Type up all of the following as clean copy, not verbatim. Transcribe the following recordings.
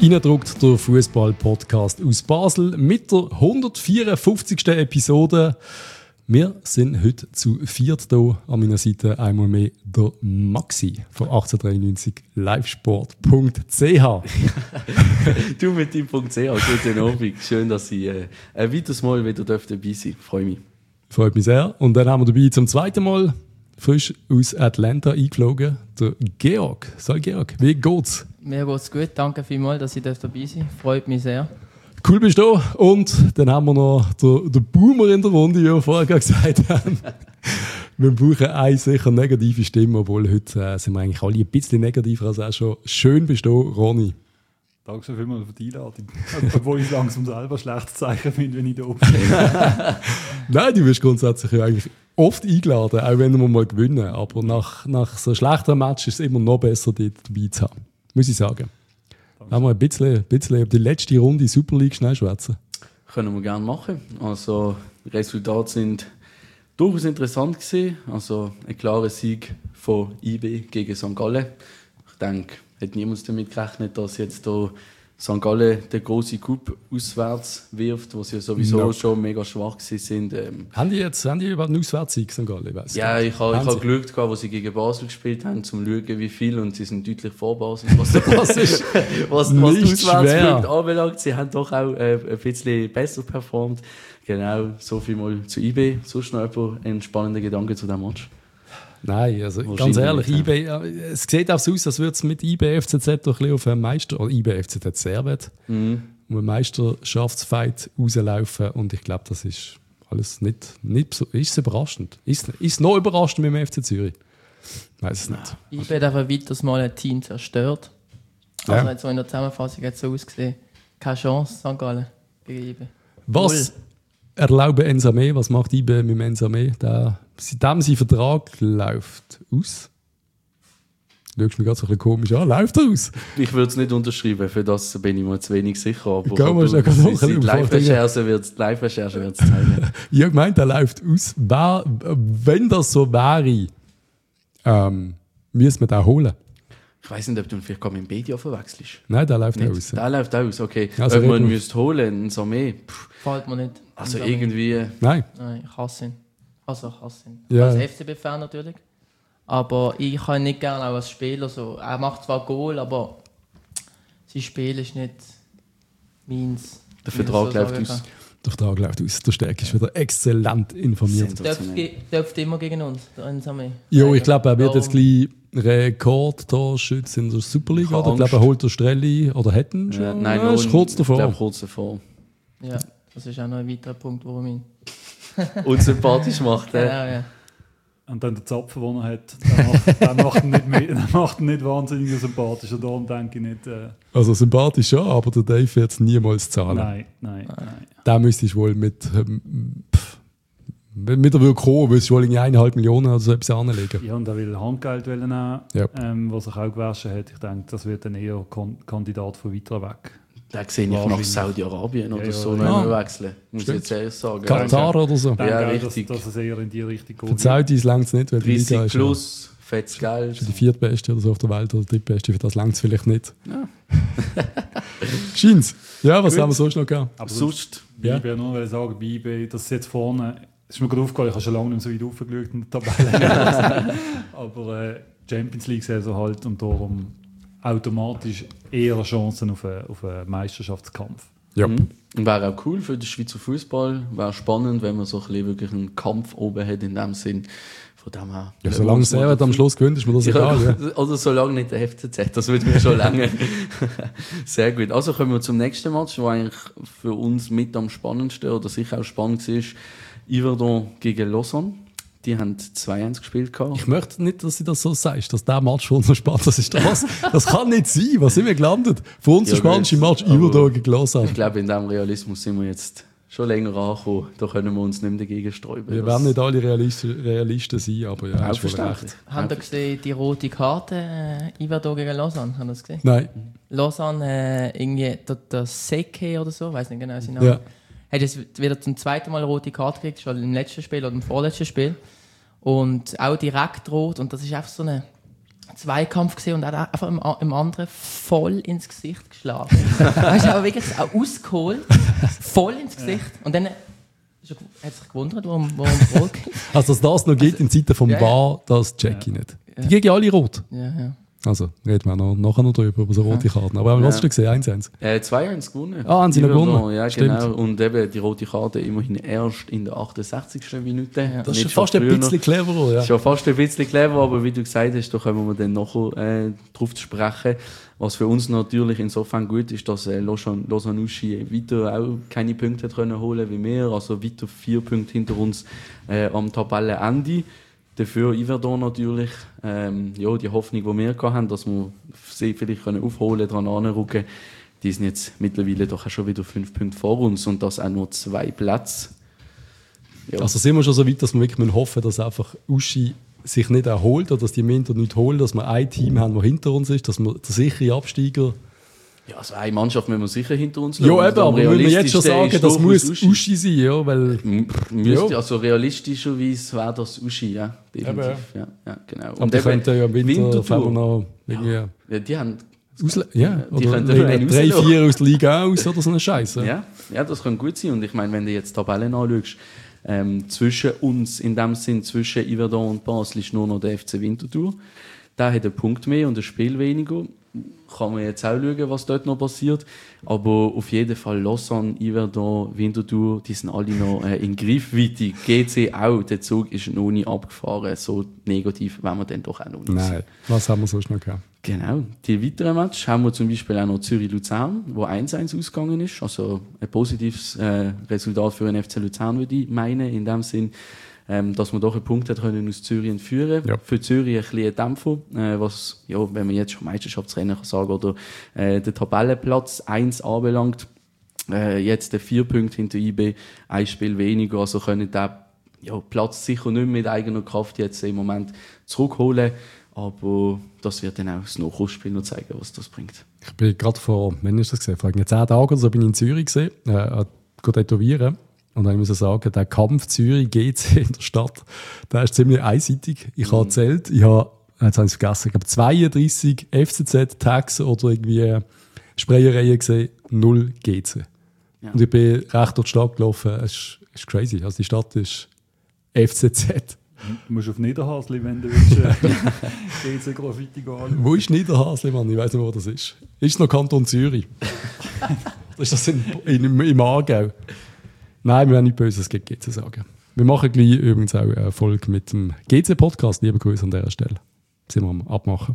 Reindruckt der Fußball-Podcast aus Basel mit der 154. Episode. Wir sind heute zu viert hier an meiner Seite. Einmal mehr der Maxi von 1893 livesport.ch. Du mit deinem .ch, guten Abend. Schön, dass ich ein weiteres Mal wieder dabei sein darf. Freue mich. Freut mich sehr. Und dann haben wir dabei zum zweiten Mal frisch aus Atlanta eingeflogen, der Georg. Sag Georg, wie geht's? Mir geht's gut, danke vielmals, dass ich dabei sein darf. Freut mich sehr. Cool bist du. Und dann haben wir noch den Boomer in der Runde, wie wir vorher gesagt haben. Wir brauchen eine sicher negative Stimme, obwohl heute sind wir eigentlich alle ein bisschen negativer als auch schon. Schön bist du, Ronny. Danke schon vielmals für die Einladung. Obwohl ich langsam selber schlechtes Zeichen finde, wenn ich da oben bin. Nein, du wirst grundsätzlich ja eigentlich oft eingeladen, auch wenn wir mal gewinnen. Aber nach so schlechteren Match ist es immer noch besser, dort dabei zu haben. Muss ich sagen. Haben wir ein bisschen über die letzte Runde Super League schnell schwätzen? Können wir gerne machen. Also, die Resultate sind durchaus interessant gewesen. Also, ein klarer Sieg von IB gegen St. Gallen. Ich denke, hat niemand damit gerechnet, dass jetzt da St. Gallen den grossen Coup auswärts wirft, wo sie ja sowieso schon mega schwach sind. Haben die überhaupt einen Auswärtssieg, St. Gallen? Ja, ich habe geschaut, wo sie gegen Basel gespielt haben, um zu schauen, wie viel. Und sie sind deutlich vor Basel, was die Auswärtsspiele anbelangt. Sie haben doch auch ein bisschen besser performt. Genau, so viel mal zu IB. Sonst noch ein spannender Gedanke zu diesem Match. Nein, also ganz ehrlich, IB, es sieht auch so aus, als würde es mit IB FCZ doch ein bisschen auf einen Meister, oder IB FCZ Servet, um einen Meisterschaftsfight rauslaufen. Und ich glaube, das ist alles nicht so, ist überraschend. Ist noch überraschend mit dem FC Zürich? Ich weiß es nicht. IB hat einfach weiteres Mal ein Team zerstört. Also hat so in der Zusammenfassung hat so ausgesehen. Keine Chance, St. Gallen gegen IB. Was erlauben Ensame? Was macht IB mit dem Ensame? Seitdem sein Vertrag läuft aus. Du schaust mich gerade so ein bisschen komisch an. Läuft er aus? Ich würde es nicht unterschreiben, für das bin ich mir zu wenig sicher. Aber die Live-Recherche wird es zeigen. Ich habe gemeint, er läuft aus. Wenn das so wäre, müssen wir den holen. Ich weiss nicht, ob du vielleicht mit dem Bedia verwechselst. Nein, der läuft aus. Der läuft aus, okay. Also ob man müsste holen, so mehr. Fällt mir nicht. Also irgendwie... Nein, ich hasse ihn. Also ich hasse ihn. Ja. Als FCB-Fan natürlich. Aber ich kann ihn nicht gerne auch als Spieler so. Er macht zwar Goal, aber sein Spiel ist nicht meins. Der Vertrag läuft aus. Der Vertrag läuft aus. Der Stärke ist wieder exzellent informiert. Dürft immer gegen uns, der Ensame. Ja, ich glaube, er wird jetzt gleich Rekordtorschütze in der Superliga. Oder? Ich glaube, er holt der Strelli oder hätten schon. Ja, nein, ist kurz davor. Ich glaube, kurz davor. Ja, das ist auch noch ein weiterer Punkt, warum ihn unsympathisch macht. Genau, ja. Und dann der Zapfen, den er hat, der macht ihn nicht wahnsinnig sympathisch. Und darum denke ich nicht... Also sympathisch schon, aber der Dave wird es niemals zahlen. Nein. Da müsstest du wohl mit er will kommen, willst du wohl 1,5 Millionen oder so etwas anlegen. Ja, und er will Handgeld nehmen, ja. Was sich auch gewaschen hat. Ich denke, das wird dann eher Kandidat von weiter weg. Da sehe ich nach Saudi-Arabien oder so wechseln. Muss ich jetzt ehrlich sagen. Katar oder so. Ja, richtig. Dass es eher in die Richtung geht. Für die Saudis längt es nicht, weil die Liga ist plus, fettes Geld. Für die viertbeste oder so auf der Welt oder die drittbeste, für das längt es vielleicht nicht. Ja. Scheint's. Ja, was haben wir sonst noch gehabt? Aber sonst... Ich will nur sagen, bei IB, dass jetzt vorne... Es ist mir gerade aufgefallen, ich habe schon lange nicht so weit aufgeschaut in der Tabelle. Aber Champions League-Saison halt und darum automatisch eher Chancen auf einen Meisterschaftskampf. Ja. Und wäre auch cool für den Schweizer Fußball. Wäre spannend, wenn man so ein bisschen wirklich einen Kampf oben hat in dem Sinn. Von dem her. Ja, solange Servet am Schluss gewinnt, ist mir das egal. Ja. Oder solange nicht der FCZ, das würde mir schon lange. Sehr gut. Also kommen wir zum nächsten Match, der eigentlich für uns mit am spannendsten oder sicher auch spannend war. Yverdon gegen Lausanne. Die haben 2-1 gespielt. Ich möchte nicht, dass du das so sagst, dass der Match für uns so spannend ist. Das kann nicht sein. Was sind wir gelandet? Für uns der spannendste Match Yverdon gegen Lausanne. Ich glaube, in diesem Realismus sind wir jetzt schon länger angekommen. Da können wir uns nicht mehr dagegen sträuben. Wir werden nicht alle Realisten sein, aber ja, hast voll recht. Habt ihr gesehen, die rote Karte Yverdon gegen Lausanne? Habt ihr das gesehen? Nein. Lausanne, irgendwie der Seke oder so, ich weiß nicht genau seinen Namen. Ja. Hat jetzt wieder zum zweiten Mal eine rote Karte gekriegt, schon im letzten Spiel oder im vorletzten Spiel. Und auch direkt rot. Und das ist einfach so eine Zweikampf gesehen und er hat einfach im anderen voll ins Gesicht geschlagen. Er ist aber wirklich auch ausgeholt, voll ins Gesicht. Und dann hat er sich gewundert, warum es rot gibt. Also, dass das noch geht in Zeiten vom VAR, das check ich nicht. Die gegen alle rot. Ja. Also, reden wir nachher noch drüber, über so rote Karten. Aber was hast du gesehen? 1-1? 2-1 gewonnen. Haben sie noch gewonnen? Ja, Stimmt. genau. Und eben die rote Karte immerhin erst in der 68. Minute. Ja. Das ist schon fast ein bisschen cleverer. Ja. Schon fast ein bisschen clever, aber wie du gesagt hast, da kommen wir dann nachher drauf zu sprechen. Was für uns natürlich insofern gut ist, dass Lausanne Uschi weiter auch keine Punkte hat können holen wie wir. Also weiter 4 Punkte hinter uns am Tabellenende. Dafür Yverdon natürlich die Hoffnung, die wir hatten, dass wir sie vielleicht aufholen können, daran anrücken. Die sind jetzt mittlerweile doch auch schon wieder 5 Punkte vor uns und das auch nur 2 Plätze. Ja. Also sind wir schon so weit, dass wir wirklich hoffen, dass einfach Uschi sich nicht erholt oder dass die Minder nicht holen, dass wir ein Team haben, das hinter uns ist, dass wir der sichere Absteiger... Ja, also eine Mannschaft müssen wir sicher hinter uns lassen. Ja, eben, aber müssen wir jetzt schon sagen, das muss Uschi sein, ja, weil... Also realistischerweise wäre das Uschi, ja, definitiv. Ja, genau. Und die könnten ja im Winter noch irgendwie... Ja, die haben... oder 3-4 aus der Liga aus oder so eine Scheiße. Ja, das kann gut sein. Und ich meine, wenn du jetzt Tabellen anschaust, zwischen uns, in dem Sinn zwischen Yverdon und Basel, ist nur noch der FC Winterthur. Der hat einen Punkt mehr und ein Spiel weniger. Kann man jetzt auch schauen, was dort noch passiert. Aber auf jeden Fall Lausanne, Yverdon, Winterthur, die sind alle noch in Griffweite. GC auch, der Zug ist noch nie abgefahren. So negativ wenn wir dann doch auch noch nicht. Nein, was haben wir sonst noch gehabt? Genau. Die weiteren Matches haben wir zum Beispiel auch noch Zürich-Luzern, wo 1-1 ausgegangen ist. Also ein positives Resultat für den FC Luzern, würde ich meinen. In dem Sinn, dass wir doch einen Punkt hat können aus Zürich entführen. Ja. Für Zürich ein bisschen ein Dämpfer, was, ja, wenn man jetzt schon Meisterschaftsrennen kann sagen, oder den Tabellenplatz 1 anbelangt. Jetzt 4 Punkte hinter IB, ein Spiel weniger, also können den Platz sicher nicht mit eigener Kraft jetzt im Moment zurückholen. Aber das wird dann auch das Nachholspiel noch zeigen, was das bringt. Ich bin gerade vor 10 Tagen oder so bin ich in Zürich gesehen, tätowieren. Und dann muss ich sagen, der Kampf Zürich GC in der Stadt, der ist ziemlich einseitig. Ich habe erzählt, jetzt habe ich es vergessen, ich habe 32 FCZ-Tags oder irgendwie Sprayereien gesehen, 0 GC. Ja. Und ich bin recht durch die Stadt gelaufen, es ist crazy. Also die Stadt ist FCZ. Du musst auf Niederhasli, wenn du willst, GC-Graffiti anschauen. Wo ist Niederhasli, Mann? Ich weiß nicht, wo das ist. Ist es noch Kanton Zürich? Ist das im Aargau? Nein, wir werden nicht Böses gegen GC sagen. Wir machen gleich übrigens auch eine Folge mit dem GC-Podcast. Liebe Grüße an dieser Stelle. Sind wir am Abmachen.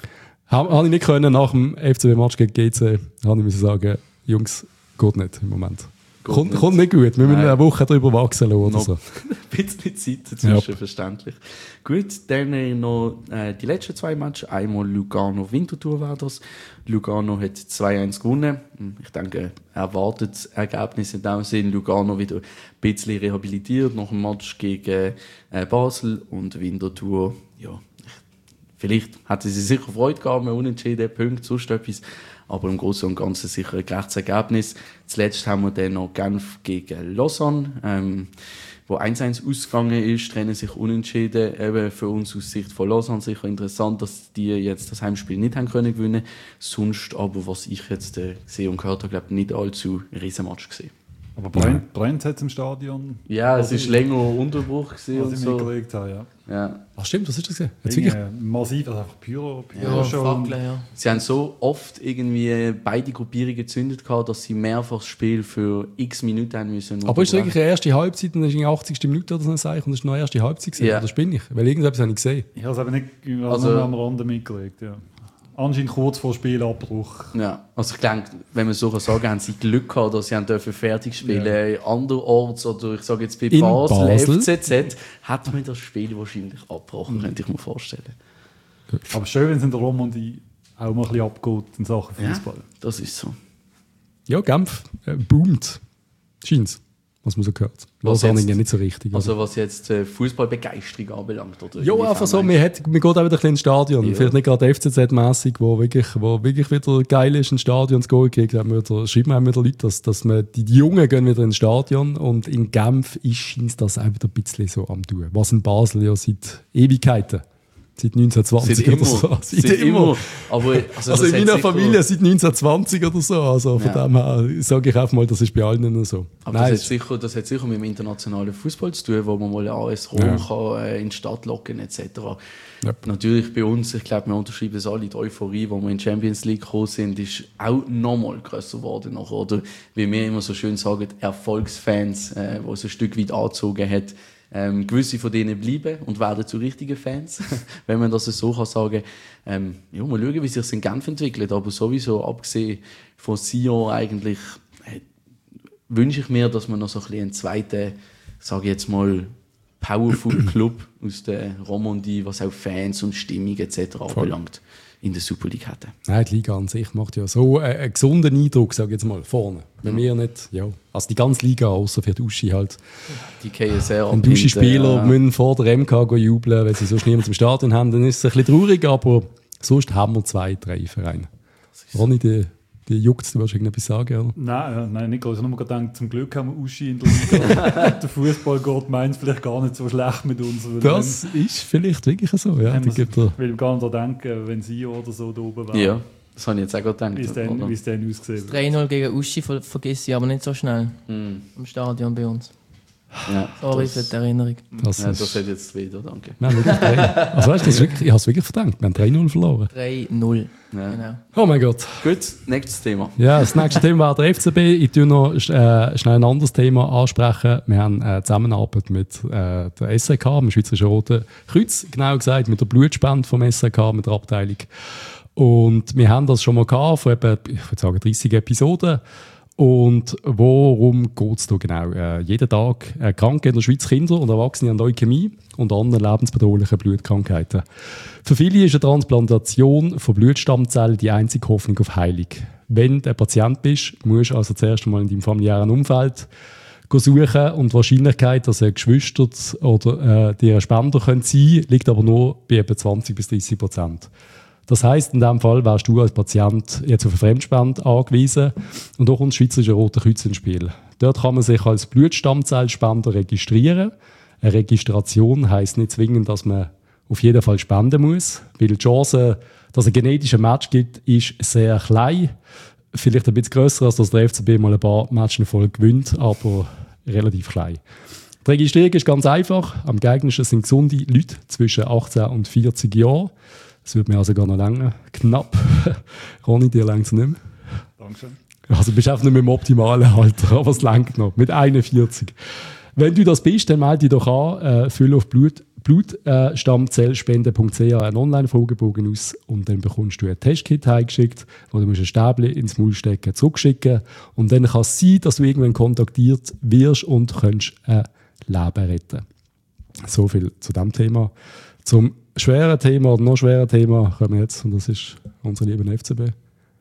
Habe ich nicht können, nach dem FCB-Match gegen GC, habe ich sagen, Jungs, geht nicht im Moment. Kommt nicht gut. Wir müssen eine Woche darüber wachsen lassen oder so. Ein bisschen Zeit dazwischen, verständlich. Gut, dann noch die letzten 2 Matches. Einmal Lugano-Winterthur war das. Lugano hat 2-1 gewonnen. Ich denke, erwartetes Ergebnis in dem Sinn. Lugano wieder ein bisschen rehabilitiert nach dem Match gegen Basel. Und Winterthur, ja, vielleicht hätten sie sicher Freude gehabt, unentschieden, Punkte, sonst etwas. Aber im Großen und Ganzen sicher ein gerechtes Ergebnis. Zuletzt haben wir dann noch Genf gegen Lausanne, wo 1-1 ausgegangen ist, trennen sich unentschieden. Eben für uns aus Sicht von Lausanne sicher interessant, dass die jetzt das Heimspiel nicht haben können gewinnen. Sonst aber, was ich jetzt gesehen und gehört habe, glaube ich, nicht allzu ein Riesenmatch gesehen. Aber brennt es im Stadion? Ja, es war länger Unterbruch gewesen und so. Gelegt habe, ja. Ach stimmt, was hast du gesehen? Massiv, also einfach Pyro Fackeln, ja. Sie haben so oft irgendwie beide Gruppierungen gezündet gehabt, dass sie mehrfach das Spiel für x Minuten haben müssen. Aber ist es wirklich eine erste Halbzeit und das ist in 80. Minute oder so und das ist noch eine erste Halbzeit gewesen? Oder spinne ich? Weil irgendetwas habe ich gesehen. Ich habe es aber nicht am Rande mitgelegt, ja. Anscheinend kurz vor Spielabbruch. Ja, also ich denke, wenn man so sagen kann, haben sie Glück gehabt, dass sie fertig spielen dürfen. Ja. Anderorts, oder ich sage jetzt bei Basel, FCZ, hat man das Spiel wahrscheinlich abgebrochen, könnte ich mir vorstellen. Aber schön, wenn es in der Romandie auch mal ein bisschen abgeht in Sachen Fußball. Ja, das ist so. Ja, Genf boomt. Scheint's. Was man so gehört. Was jetzt, nicht so richtig. Also was jetzt Fußballbegeisterung anbelangt? Oder ja, einfach so. Man geht auch wieder ein bisschen ins Stadion. Ja. Vielleicht nicht gerade FCZ-mässig, wo wirklich wieder geil ist, ins Stadion zu gehen. Schreiben wir wieder Leute, dass man, die Jungen gehen wieder ins Stadion und in Genf scheint das auch wieder ein bisschen so am tun. Was in Basel ja seit Ewigkeiten Seit 1920 oder so. Seit immer. Aber, also in meiner Familie seit 1920 oder so. Also von dem her sage ich einfach mal, das ist bei allen so. Aber das hat sicher mit dem internationalen Fußball zu tun, wo man mal AS Rom kann, in die Stadt locken etc. Yep. Natürlich bei uns, ich glaube, wir unterschreiben es alle, die Euphorie, wo wir in die Champions League gekommen sind, ist auch nochmal grösser geworden. Oder wie wir immer so schön sagen, Erfolgsfans, die es ein Stück weit angezogen hat. Gewisse von denen bleiben und werden zu richtigen Fans, wenn man das so kann sagen. Mal schauen, wie sich es in Genf entwickelt. Aber sowieso, abgesehen von Sion eigentlich, wünsche ich mir, dass man noch so ein bisschen einen zweiten, sage ich jetzt mal, Powerful Club aus der Romandie, was auch Fans und Stimmung etc. anbelangt, in der Super League hätten. Nein, die Liga an sich macht ja so einen gesunden Eindruck, sage ich jetzt mal, vorne. Wenn wir nicht, also die ganze Liga, außer für die Uschi halt. Die KSR. Und die Uschi-Spieler müssen vor der MK jubeln, weil sie sonst niemand im Stadion haben, dann ist es ein bisschen traurig, aber sonst haben wir 2, 3 Vereine. Ronny, die juckt, du willst irgendetwas sagen, oder? Nein, nicht. Ich habe nur gedacht, zum Glück haben wir Uschi in der Liga. Der Fußball geht meint vielleicht gar nicht so schlecht mit uns. Das ist vielleicht wirklich so, ja. Ich will gar nicht daran denken, wenn sie oder so da oben wären. Ja, das habe ich jetzt auch gedacht. Wie es dann ausgesehen wird. 3-0 gegen Uschi vergiss ich aber nicht so schnell. Im Stadion bei uns. Ja, sorry für die Erinnerung. Das hat jetzt wieder, danke. Also weißt du, ich habe es wirklich verdammt. Wir haben 3-0 verloren. 3-0. Ja. Genau. Oh mein Gott. Gut, nächstes Thema. Ja, das nächste Thema war der FCB. Ich tue noch schnell ein anderes Thema ansprechen. Wir haben Zusammenarbeit mit der SRK, mit dem Schweizerischen Roten Kreuz, genau gesagt, mit der Blutspende vom SRK, mit der Abteilung. Und wir haben das schon mal gehabt, von etwa, ich würde sagen, 30 Episoden. Und worum geht es da genau? Jeden Tag kranken in der Schweiz Kinder und Erwachsene an Leukämie und anderen lebensbedrohlichen Blutkrankheiten. Für viele ist eine Transplantation von Blutstammzellen die einzige Hoffnung auf Heilung. Wenn du ein Patient bist, musst du also zuerst einmal in deinem familiären Umfeld suchen und die Wahrscheinlichkeit, dass ein Geschwister oder dir ein Spender sein könnte, liegt aber nur bei etwa 20-30%. Das heisst, in diesem Fall wärst du als Patient jetzt auf eine Fremdspende angewiesen und da kommt das Schweizerische Rote Kreuz ins Spiel. Dort kann man sich als Blutstammzellspender registrieren. Eine Registration heisst nicht zwingend, dass man auf jeden Fall spenden muss, weil die Chance, dass es ein genetischer Match gibt, ist sehr klein. Vielleicht ein bisschen grösser, als dass der FCB mal ein paar Matches in Folge gewinnt, aber relativ klein. Die Registrierung ist ganz einfach. Am geeignetsten sind gesunde Leute zwischen 18 und 40 Jahren. Das würde mir also gar noch länger. Knapp. Ronny, dir reicht es nicht mehr. Dankeschön. Also du bist einfach nicht mehr im optimalen Alter, aber es reicht noch. Mit 41. Wenn du das bist, dann melde dich doch an. Fülle auf blutstammzellspende.ch einen Online-Fragebogen aus und dann bekommst du ein Testkit heimgeschickt, wo du ein Stäbchen ins Maul stecken, zurückschicken und dann kann es sein, dass du irgendwann kontaktiert wirst und kannst ein Leben retten. So viel zu diesem Thema. Zum schweren Thema oder noch schweren Thema kommen wir jetzt, und das ist unser lieber FCB.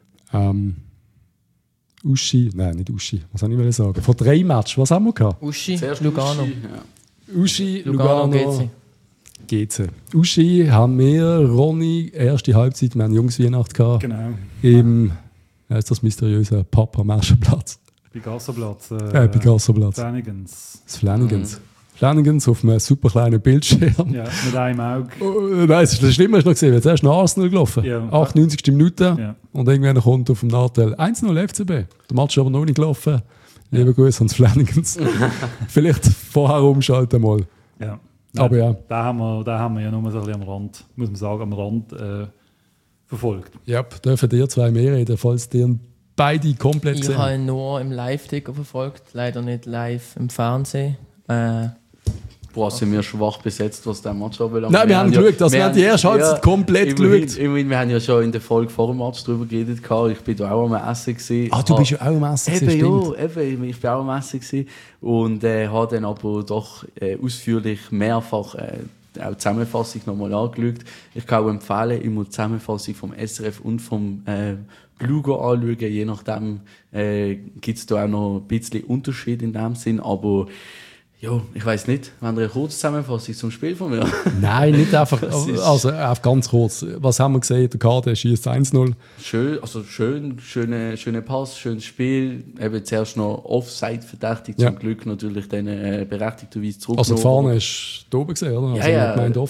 Uschi, nein, nicht Uschi, was soll ich sagen? Vor 3 Matches, was haben wir gehabt? Uschi, Lugano. Uschi, Lugano, GC. Uschi haben wir, Ronny, erste Halbzeit, wir haben Jungsweihnacht gehabt. Genau. Im, ist das mysteriöse Papa Marschenplatz? Picassoblatz. Picassoblatz. Flanagan's. Das Flanagan's. Flanagan's auf einem super kleinen Bildschirm. Ja, mit einem Auge. Nein, das Schlimme hast du noch gesehen. Jetzt erst nach Arsenal gelaufen. Ja. 98. Minute. Ja. Und irgendwann kommt auf dem Nachteil 1-0 FCB. Der Match ist aber noch nicht gelaufen. Ja. Liebe Grüße ans Flanagan's. Vielleicht vorher umschalten mal. Ja. Aber ja. Da haben wir ja nur so ein bisschen am Rand, muss man sagen, am Rand verfolgt. Ja, dürfen ihr 2 mehr reden, falls ihr beide komplett Ich habe ihn nur im Live-Ticker verfolgt, leider nicht live im Fernsehen. Boah, sind wir schwach besetzt, was der Match anbelangt. Nein, wir haben geschaut, wir haben die erste Halbzeit komplett geschaut. Immerhin, wir haben ja schon in der Folge vor dem Match darüber geredet. Ich bin da auch am Essen gewesen. Du bist ja auch am Essen gewesen, Eben, ich bin auch am Essen gewesen. Und habe dann aber doch ausführlich mehrfach auch die Zusammenfassung nochmal angeschaut. Ich kann auch empfehlen, immer die Zusammenfassung vom SRF und vom Lugo anschauen. Je nachdem gibt es da auch noch ein bisschen Unterschied in dem Sinn. Aber ja, ich weiss nicht, wenn ihr eine kurze Zusammenfassung zum Spiel von mir? Nein, nicht einfach, also ganz kurz. Was haben wir gesehen? Der Kader schießt 1-0. Schöner Pass, schönes Spiel. Eben zuerst noch Offside verdächtigt, zum Glück natürlich dann berechtigterweise zurückgenommen. Also die Vorne ist da oben gesehen, oder? Also ja. gemeint Offside.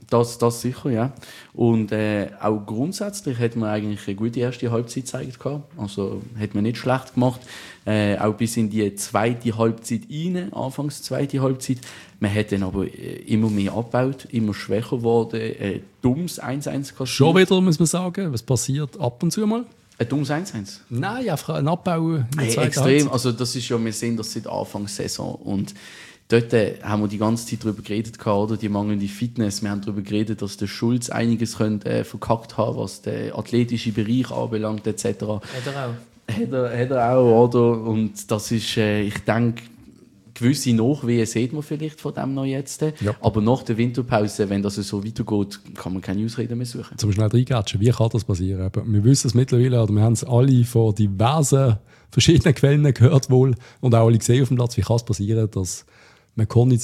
Das sicher, ja. Und auch grundsätzlich hat man eigentlich eine gute erste Halbzeit gezeigt. Also hat man nicht schlecht gemacht. Auch bis in die zweite Halbzeit rein, anfangs zweite Halbzeit. Man hat dann aber immer mehr abgebaut, immer schwächer geworden. Dummes 1-1 kassiert. Schon wieder, muss man sagen, was passiert ab und zu mal? Ein dummes 1-1? Nein, einfach ein Abbau in der zweiten extrem. Halbzeit. Also das ist ja, wir sehen das seit Anfang der Saison. Und dort haben wir die ganze Zeit darüber geredet, oder die mangelnde Fitness. Wir haben darüber geredet, dass der Schulz einiges verkackt haben, was den athletischen Bereich anbelangt, etc. Hat er auch. Hat er auch, oder? Und das ist, ich denke, gewisse Nachwehen sieht man vielleicht von dem noch jetzt. Ja. Aber nach der Winterpause, wenn das so weitergeht, kann man keine Ausreden mehr suchen. Zum schnell reingatschen, wie kann das passieren? Aber wir wissen es mittlerweile, oder wir haben es alle von diversen verschiedenen Quellen gehört wohl und auch alle gesehen auf dem Platz, wie kann es passieren, dass man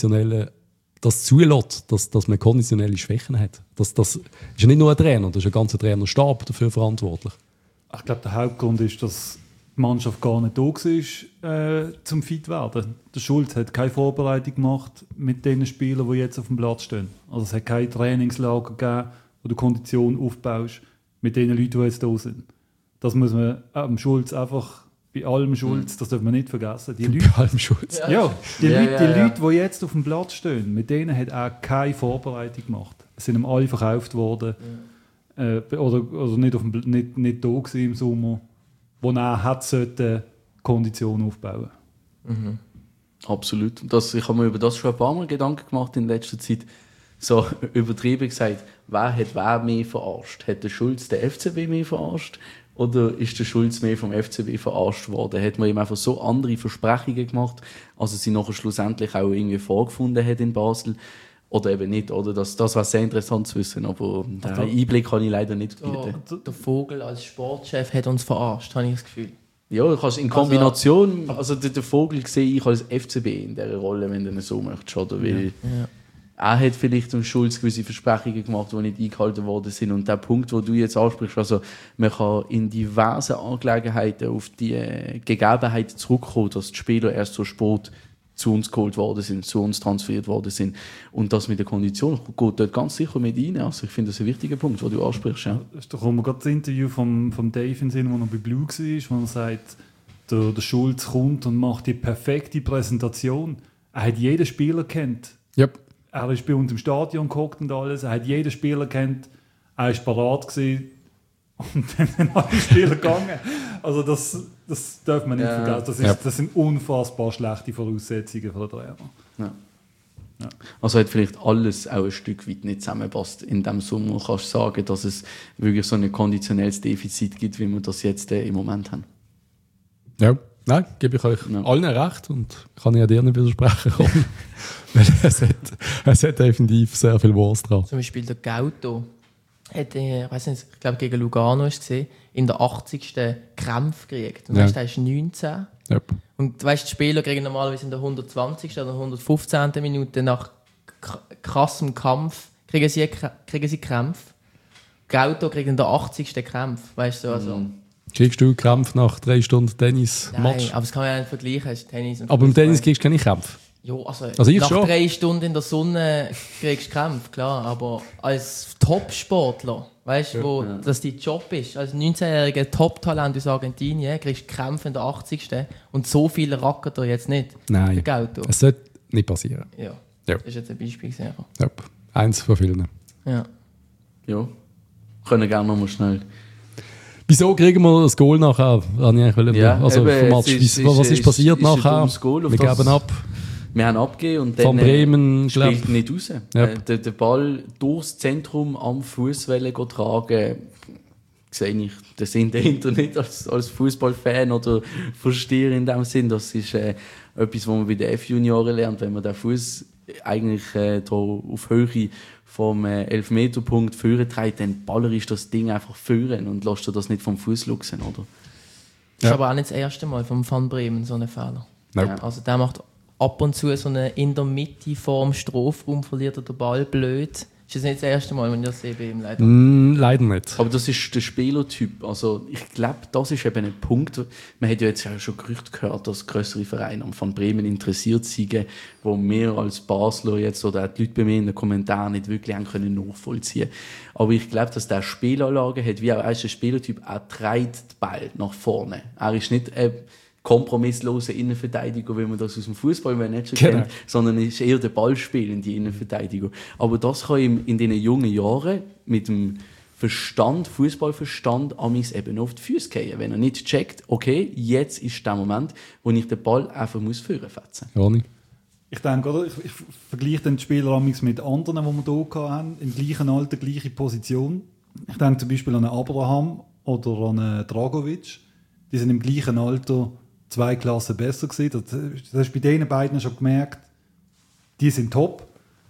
das zulässt, dass man konditionelle Schwächen hat. Das ist ja nicht nur ein Trainer, das ist ein ganzer Trainerstab dafür verantwortlich. Ich glaube, der Hauptgrund ist, dass die Mannschaft gar nicht da war, zum fit zu werden. Der Schulz hat keine Vorbereitung gemacht mit den Spielern, die jetzt auf dem Platz stehen. Also es hat kein Trainingslager gegeben, wo du Kondition aufbaust mit den Leuten, die jetzt da sind. Das muss man am Schulz einfach, bei allem Schulz, das darf man nicht vergessen. Die Leute, Bei allem Schutz. die Leute, die jetzt auf dem Platz stehen, mit denen hat er keine Vorbereitung gemacht. Es sind ihm alle verkauft worden. Oder nicht da gewesen im Sommer, wo er hat Konditionen aufbauen. Mhm. Absolut. Ich habe mir über das schon ein paar Mal Gedanken gemacht in letzter Zeit. So übertrieben gesagt, wer hat wer mehr verarscht? Hat der Schulz den FCB mehr verarscht? Oder ist der Schulz mehr vom FCB verarscht worden? Hat man ihm einfach so andere Versprechungen gemacht, als er sie nachher schlussendlich auch irgendwie vorgefunden hat in Basel? Oder eben nicht, oder? Das war sehr interessant zu wissen, aber den Einblick kann ich leider nicht bieten. Der Vogel als Sportchef hat uns verarscht, habe ich das Gefühl. Ja, du kannst in Kombination, also den Vogel sehe ich als FCB in dieser Rolle, wenn du ihn so möchtest, oder? Weil er hat vielleicht dem Schulz gewisse Versprechungen gemacht, die nicht eingehalten worden sind. Und der Punkt, den du jetzt ansprichst, also man kann in diversen Angelegenheiten auf die Gegebenheiten zurückkommen, dass die Spieler erst so spät zu uns geholt worden sind, zu uns transferiert worden sind. Und das mit der Kondition geht dort ganz sicher mit rein. Also ich finde, das ist ein wichtiger Punkt, den du ansprichst. Ja. Da kommt mir gerade das Interview vom Dave in Sinn, wo er bei Blue war, wo er sagt, der Schulz kommt und macht die perfekte Präsentation. Er hat jeden Spieler kennt. Yep. Er ist bei uns im Stadion gehockt und alles. Er hat jeden Spieler kennt. Er war parat gewesen. Und dann sind alle Spieler gegangen. Also das darf man nicht vergessen. Das sind unfassbar schlechte Voraussetzungen für den Trainer. Ja. Ja. Also hat vielleicht alles auch ein Stück weit nicht zusammenpasst. In diesem Sommer kannst du sagen, dass es wirklich so ein konditionelles Defizit gibt, wie wir das jetzt im Moment haben. Ja, nein, gebe ich euch allen recht und kann ich dir nicht widersprechen. Weil es hat definitiv sehr viel Wurst dran. Zum Beispiel der Gauto hat, ich glaube gegen Lugano ist gesehen, in der 80. Krampf gekriegt. Und weißt, der ist 19. Yep. Und weißt, die Spieler kriegen normalerweise in der 120. oder 115. Minute nach krassem Kampf kriegen sie Krämpfe. Gauto kriegt in der 80. Krampf. Weißt du, also. Kriegst du Krämpfe nach 3 Stunden Tennis-Match? Nein, aber das kann man ja nicht vergleichen. Tennis und aber im Tennis kriegst du keine Krämpfe? Ja, also ich nach schon. 3 Stunden in der Sonne kriegst du Krämpfe, klar. Aber als Top-Sportler, weißt du, wo das dein Job ist, als 19-jähriger Top-Talent aus Argentinien, kriegst du Krämpfe in der 80. Und so viele rackert er jetzt nicht. Nein, es sollte nicht passieren. Ja, das ist jetzt ein Beispiel. Ja. Eins von vielen. Ja. Können gerne nochmal schnell. Wieso kriegen wir das Goal nachher? Was ist passiert nachher? Wir geben ab. Wir haben abgegeben und dann Bremen, spielt nicht raus. Der Ball durchs Zentrum am Fußwelle tragen, sehe ich den Sinn dahinter nicht als Fußballfan oder verstehe in dem Sinn. Das ist etwas, was man bei den F-Junioren lernt, wenn man den Fuß eigentlich auf Höhe vom Elfmeterpunkt führen trägt, dann ballerisch das Ding einfach führen und lässt das nicht vom Fuß luchsen, oder? Das ist aber auch nicht das erste Mal vom Van Bremen so einen Fehler. Nope. Also der macht ab und zu so eine in der Mitte vor dem Strafraum verliert er den Ball blöd Ist das nicht das erste Mal, wenn ich das sehe bei ihm leider? Leider nicht. Aber das ist der Spielertyp. Also ich glaube, das ist eben ein Punkt. Man hat ja jetzt auch schon Gerüchte gehört, dass größere Vereine von Bremen interessiert sind, wo wir als Basler jetzt oder auch die Leute bei mir in den Kommentaren nicht wirklich haben können nachvollziehen. Aber ich glaube, dass der Spielanlage hat, wie auch ein Spielertyp, auch treibt den Ball nach vorne. Er ist nicht kompromisslose Innenverteidiger, wie man das aus dem Fußball nicht schon kennt, sondern ist eher der ballspielende Innenverteidiger. Aber das kann ihm in diesen jungen Jahren mit dem Verstand, Fußballverstand, amigs eben auf die Füße gehen. Wenn er nicht checkt, okay, jetzt ist der Moment, wo ich den Ball einfach führen fetzen muss. Ronny? Ich denke, oder? Ich vergleiche den Spieler amigs mit anderen, die wir hier hatten, im gleichen Alter, gleiche Position. Ich denke zum Beispiel an einen Abraham oder an einen Dragovic. Die sind im gleichen Alter 2 Klassen besser gewesen. Das hast du bei diesen beiden schon gemerkt, die sind top.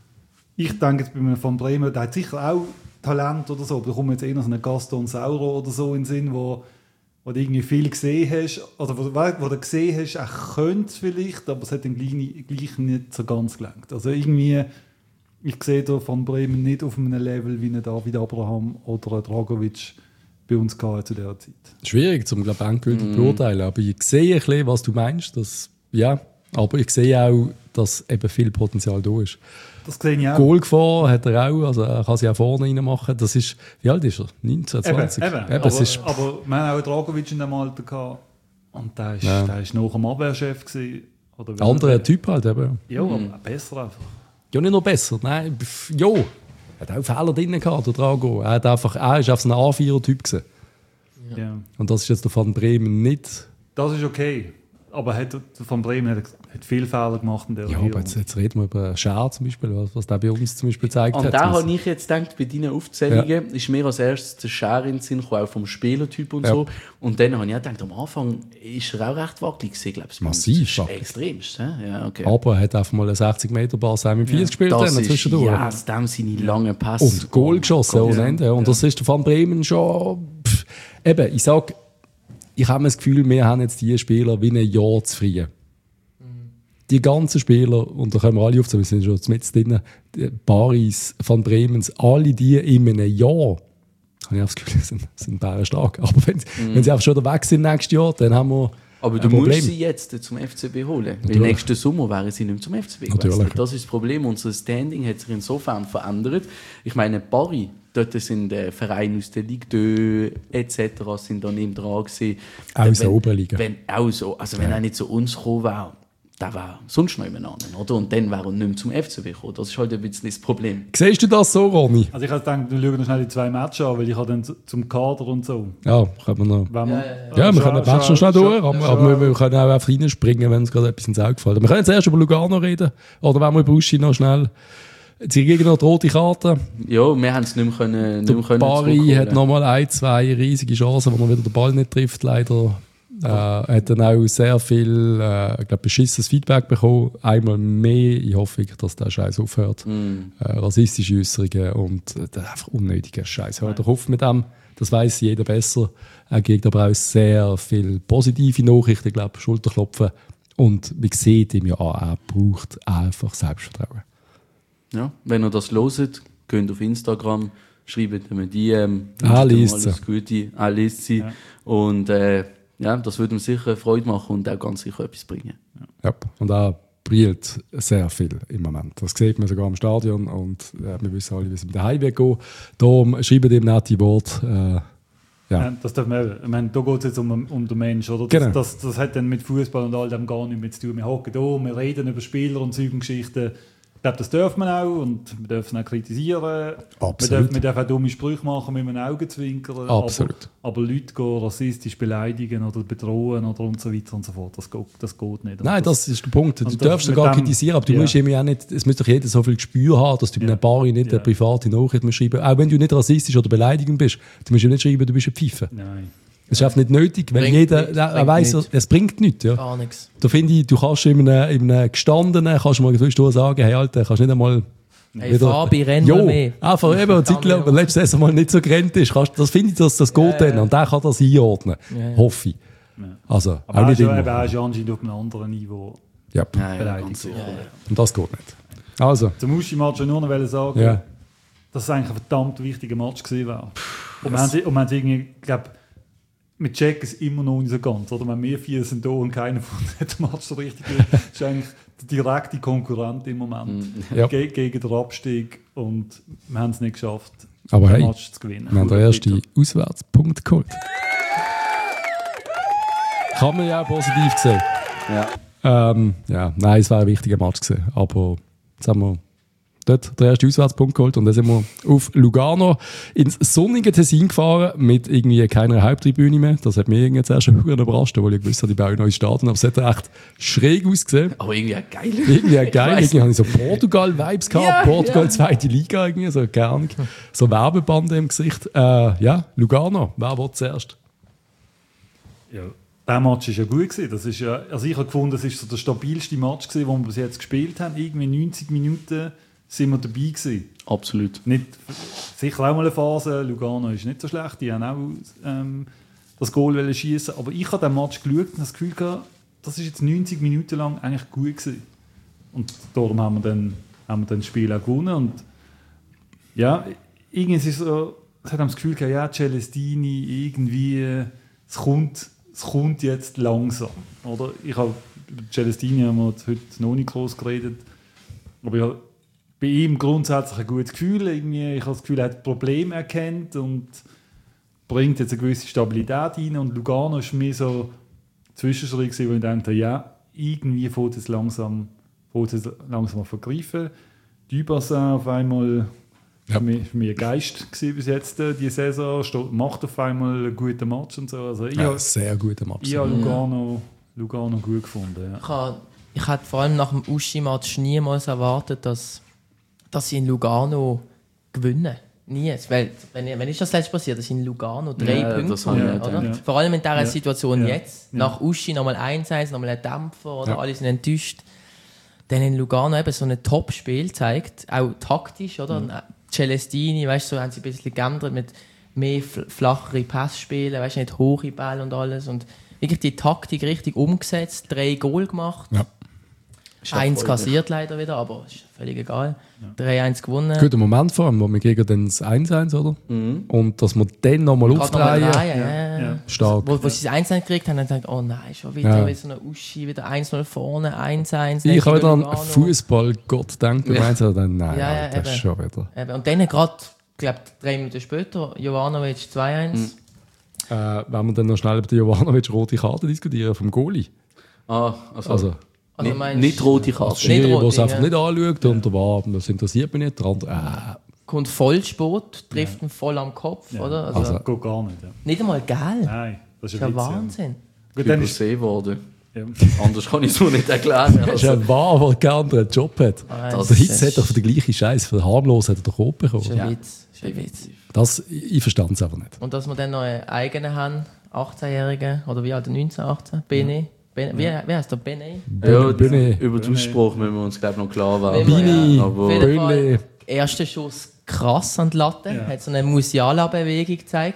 Ich denke jetzt bei einem von Bremen, der hat sicher auch Talent oder so, aber da kommt jetzt eher so einen Gaston Sauro oder so in den Sinn, wo du irgendwie viel gesehen hast, oder wo du gesehen hast, er könnte es vielleicht, aber es hat dann gleich nicht so ganz gelangt. Also irgendwie, ich sehe da von Bremen nicht auf einem Level wie ein David Abraham oder ein Dragovic bei uns gehabt zu dieser Zeit. Schwierig, zum glaube endgültig beurteilen. Aber ich sehe ein bisschen, was du meinst. Ja, aber ich sehe auch, dass eben viel Potenzial da ist. Das sehe ich auch. Goalgefahr hat er auch, also er kann sie auch vorne reinmachen. Das ist, wie alt ist er? 19, 20? Eben. Aber wir haben auch Dragovic in dem Alter gehabt. Und der ist nach dem Abwehrchef gewesen. Anderer Typ halt eben. Ja, aber besser einfach. Ja, nicht noch besser. Nein, ja. Er hat auch Fehler drin gehabt, der Drago. Er ist auf so einem A4-Typ gewesen. Ja. Und das ist jetzt der Van Bremen nicht. Das ist okay. Aber Van Bremen hat viele Fehler gemacht in der Ja, aber jetzt reden wir über Schär zum Beispiel, was der bei uns zum Beispiel gezeigt hat. Und da habe ich jetzt gedacht, bei deinen Aufzählungen ist mir als erstes der Schär in den Sinn gekommen, auch vom Spielertyp und so. Und dann habe ich auch gedacht, am Anfang ist er auch recht wackelig gewesen, glaube ich. Massiv wackelig. Extremst. Ja, okay. Aber er hat einfach mal einen 60-Meter-Pass mit 40 gespielt. Das ist, zwischendurch. ja, aus dem seine langen Pässe. Und Goal geschossen ohne Ende. Und das ist der Van Bremen schon... Eben, ich sage, ich habe das Gefühl, wir haben jetzt die Spieler wie ein Jahr zu früh. Die ganzen Spieler, und da können wir alle aufzählen, wir sind schon mit drin, Paris, Van Bremens, alle die in einem Jahr, habe ich auch das Gefühl, sind bärenstark. Aber wenn sie einfach schon weg sind nächstes Jahr, dann haben wir aber du musst sie jetzt zum FCB holen. Weil nächsten Sommer wären sie nicht mehr zum FCB gewesen. Das ist das Problem. Unser Standing hat sich insofern verändert. Ich meine, Paris, dort sind Vereine aus der Ligue 2 etc. sind da neben dran gewesen. Aus der Oberliga. Wenn er nicht zu uns gekommen wäre, der war sonst noch jemand anderen, oder? Und dann wäre er nicht mehr zum FCB gekommen. Das ist halt ein bisschen das Problem. Siehst du das so, Ronny? Also ich habe gedacht, wir schauen noch schnell die 2 Matches an, weil ich habe dann zum Kader und so. Ja, können wir noch. Wir können die Matches schnell durch, aber wir können auch einfach reinspringen, wenn uns gerade etwas ins Auge gefällt. Wir können jetzt erst über Lugano reden, oder wenn wir über Uschi noch schnell... Sie kriegen noch die rote Karte. Ja, wir haben es nicht mehr können. Paris hat nochmal 1, 2 riesige Chancen, wo man wieder den Ball nicht trifft, leider. Hat dann auch sehr viel beschissenes Feedback bekommen. Einmal mehr. Ich hoffe, dass der Scheiß aufhört. Rassistische Äußerungen und einfach unnötiger Scheiß. Hört doch auf mit dem. Das weiss jeder besser. Er kriegt aber auch sehr viele positive Nachrichten, ich glaube, Schulterklopfen. Und man sieht ihm ja an, er braucht einfach Selbstvertrauen. Ja, wenn ihr das hört, geht auf Instagram, schreibt ihm DM. Liest alles Gute, liest sie. Ja. Und das würde ihm sicher Freude machen und auch ganz sicher etwas bringen. Ja, und er brillt sehr viel im Moment. Das sieht man sogar im Stadion und wir wissen alle, wie es mit der Heimweg geht. Darum schreibt ihm nette Worte. Das darf man, ich meine, da geht es jetzt um den Menschen, oder? Genau. Das hat dann mit Fußball und all dem gar nichts mehr zu tun. Wir hocken da, wir reden über Spieler und Geschichten. Ich glaube, das darf man auch und wir dürfen auch kritisieren. Absolut. Wir dürfen auch dumme Sprüche machen mit einem Augenzwinkern. Absolut. Aber Leute gehen rassistisch beleidigen oder bedrohen oder und so weiter und so fort. Das geht nicht. Nein, das ist der Punkt. Du darfst sogar kritisieren, aber du musst eben auch nicht, es muss doch jeder so viel Gespür haben, dass du bei einem Bar nicht eine private Nachricht musst schreiben. Auch wenn du nicht rassistisch oder beleidigend bist, du musst ja nicht schreiben, du bist eine Pfeife. Nein. Das ist einfach nicht nötig, weil jeder weiss, es bringt nichts. Ja. Gar nichts. Da finde ich, du kannst in einem Gestandenen sagen, hey Alter, kannst nicht einmal... Hey Fabi, renn mal mehr. Einfach eben, und Zeit lang, wenn letztes Mal nicht so gerannt ist, das finde ich, dass das geht dann. Und der kann das einordnen. Hoffe ich. Ja. Also, aber auch nicht immer. Er ist anscheinend auf einem anderen Niveau beleidigt. Und das geht nicht. Also. Zum Uschi-Match nur noch sagen, dass es eigentlich ein verdammt wichtiger Match gewesen wäre. Und wir haben irgendwie, glaube wir checken es immer noch nicht so ganz. Oder wenn wir 4 sind da und keiner von dem Match so richtig will, ist eigentlich der direkte Konkurrent im Moment gegen den Abstieg. Und wir haben es nicht geschafft, aber das Match zu gewinnen. Wir haben den ersten Auswärtspunkt geholt. Kann man ja auch positiv sehen. Nein, es war ein wichtiger Match gewesen. Aber jetzt haben wir dort den ersten Auswärtspunkt geholt und dann sind wir auf Lugano ins sonnige Tessin gefahren mit irgendwie keiner Haupttribüne mehr. Das hat mich irgendwie zuerst schon überrascht, weil ich wusste, die bauen ein neues Stadion, aber es hat echt schräg ausgesehen. Aber irgendwie auch geil. Irgendwie habe ich so Portugal-Vibes gehabt, Portugal 2. Liga irgendwie, so keine Ahnung. So Werbebande im Gesicht. Lugano, wer will zuerst? Ja, der Match war ja gut gewesen. Das ist ja, also ich habe gefunden, das ist so der stabilste Match gewesen, den wir bis jetzt gespielt haben. Irgendwie 90 Minuten sind wir dabei gewesen. Absolut. Nicht, sicher auch mal eine Phase. Lugano ist nicht so schlecht. Die haben auch das Goal schießen. Aber ich habe den Match geschaut und das Gefühl gehabt, das ist jetzt 90 Minuten lang eigentlich gut gewesen. Und darum haben wir dann das Spiel auch gewonnen. Und ja, irgendwie ist es so, ich habe das Gefühl gehabt, ja, Celestini irgendwie, es kommt jetzt langsam. Oder? Ich habe über Celestini haben wir heute noch nicht groß geredet. Aber ich habe bei ihm grundsätzlich ein gutes Gefühl. Irgendwie, ich habe das Gefühl, er hat Probleme erkannt und bringt jetzt eine gewisse Stabilität rein. Und Lugano ist für mich so ein Zwischenschritt, wo ich dachte, ja, irgendwie fängt es langsam an vergreifen. Dubassin auf einmal für mich ein Geist bis jetzt, die Saison, macht auf einmal einen guten Match und so. Also sehr guter Match. Ich habe Lugano gut gefunden. Ja. Ich hätte vor allem nach dem Uschi-Match niemals erwartet, dass sie in Lugano gewinnen. Nie. Weil, wenn ist das letzte passiert, dass in Lugano 3 Punkte haben, oder? Ja. Vor allem in dieser Situation jetzt. Nach Uschi nochmal 1-1, nochmal ein Dämpfer, oder? Alle sind enttäuscht. Dann in Lugano eben so ein Top-Spiel zeigt, auch taktisch, oder? Celestini, weißt du, so haben sie ein bisschen geändert mit mehr flachere Passspielen, weißt du, nicht hohe Bälle und alles. Und wirklich die Taktik richtig umgesetzt, 3 Goal gemacht. Ja. 1 kassiert leider wieder, aber ist völlig egal. 3-1 gewonnen. Guter Moment vor allem, wo wir gegen das 1-1, oder? Mhm. Und dass wir dann nochmal aufdrehen. Stark. Wo sie das 1-1 gekriegt haben, dann gesagt, oh nein, schon wieder so eine Uschi, wieder 1-0 vorne, 1-1. Ich habe wieder an Fußballgott gedacht, nein, das ist schon wieder. Eben. Und dann gerade, ich glaube 3 Minuten später, Jovanovic 2-1. Wenn wir dann noch schnell über die Jovanovic rote Karte diskutieren, vom Goalie. Also nicht rote Karte. Schiri, der es einfach nicht anschaut und der war, das interessiert mich nicht. Der andere, kommt voll Sport, trifft ihn voll am Kopf, oder? Also geht gar nicht. Ja. Nicht einmal geil. Nein, das ist ja Wahnsinn. Gut, dann ist es worden. Ja. Anders kann ich es so nicht erklären. Das ist ja wahr, weil kein anderer einen Job hat. Der Hitz hat doch für den gleichen Scheiß, für den harmlos hat er doch Rot bekommen. Das ist ein Witz. Ich verstand es einfach nicht. Und dass wir dann noch einen eigenen haben, 18-Jährigen, oder wie alt, 19, 18, Bene. Wie heißt der? Bene? Ja, über den Ausspruch müssen wir uns glaube noch klar werden. Bene. Erster Schuss krass an die Latte, hat so eine Musiala-Bewegung gezeigt.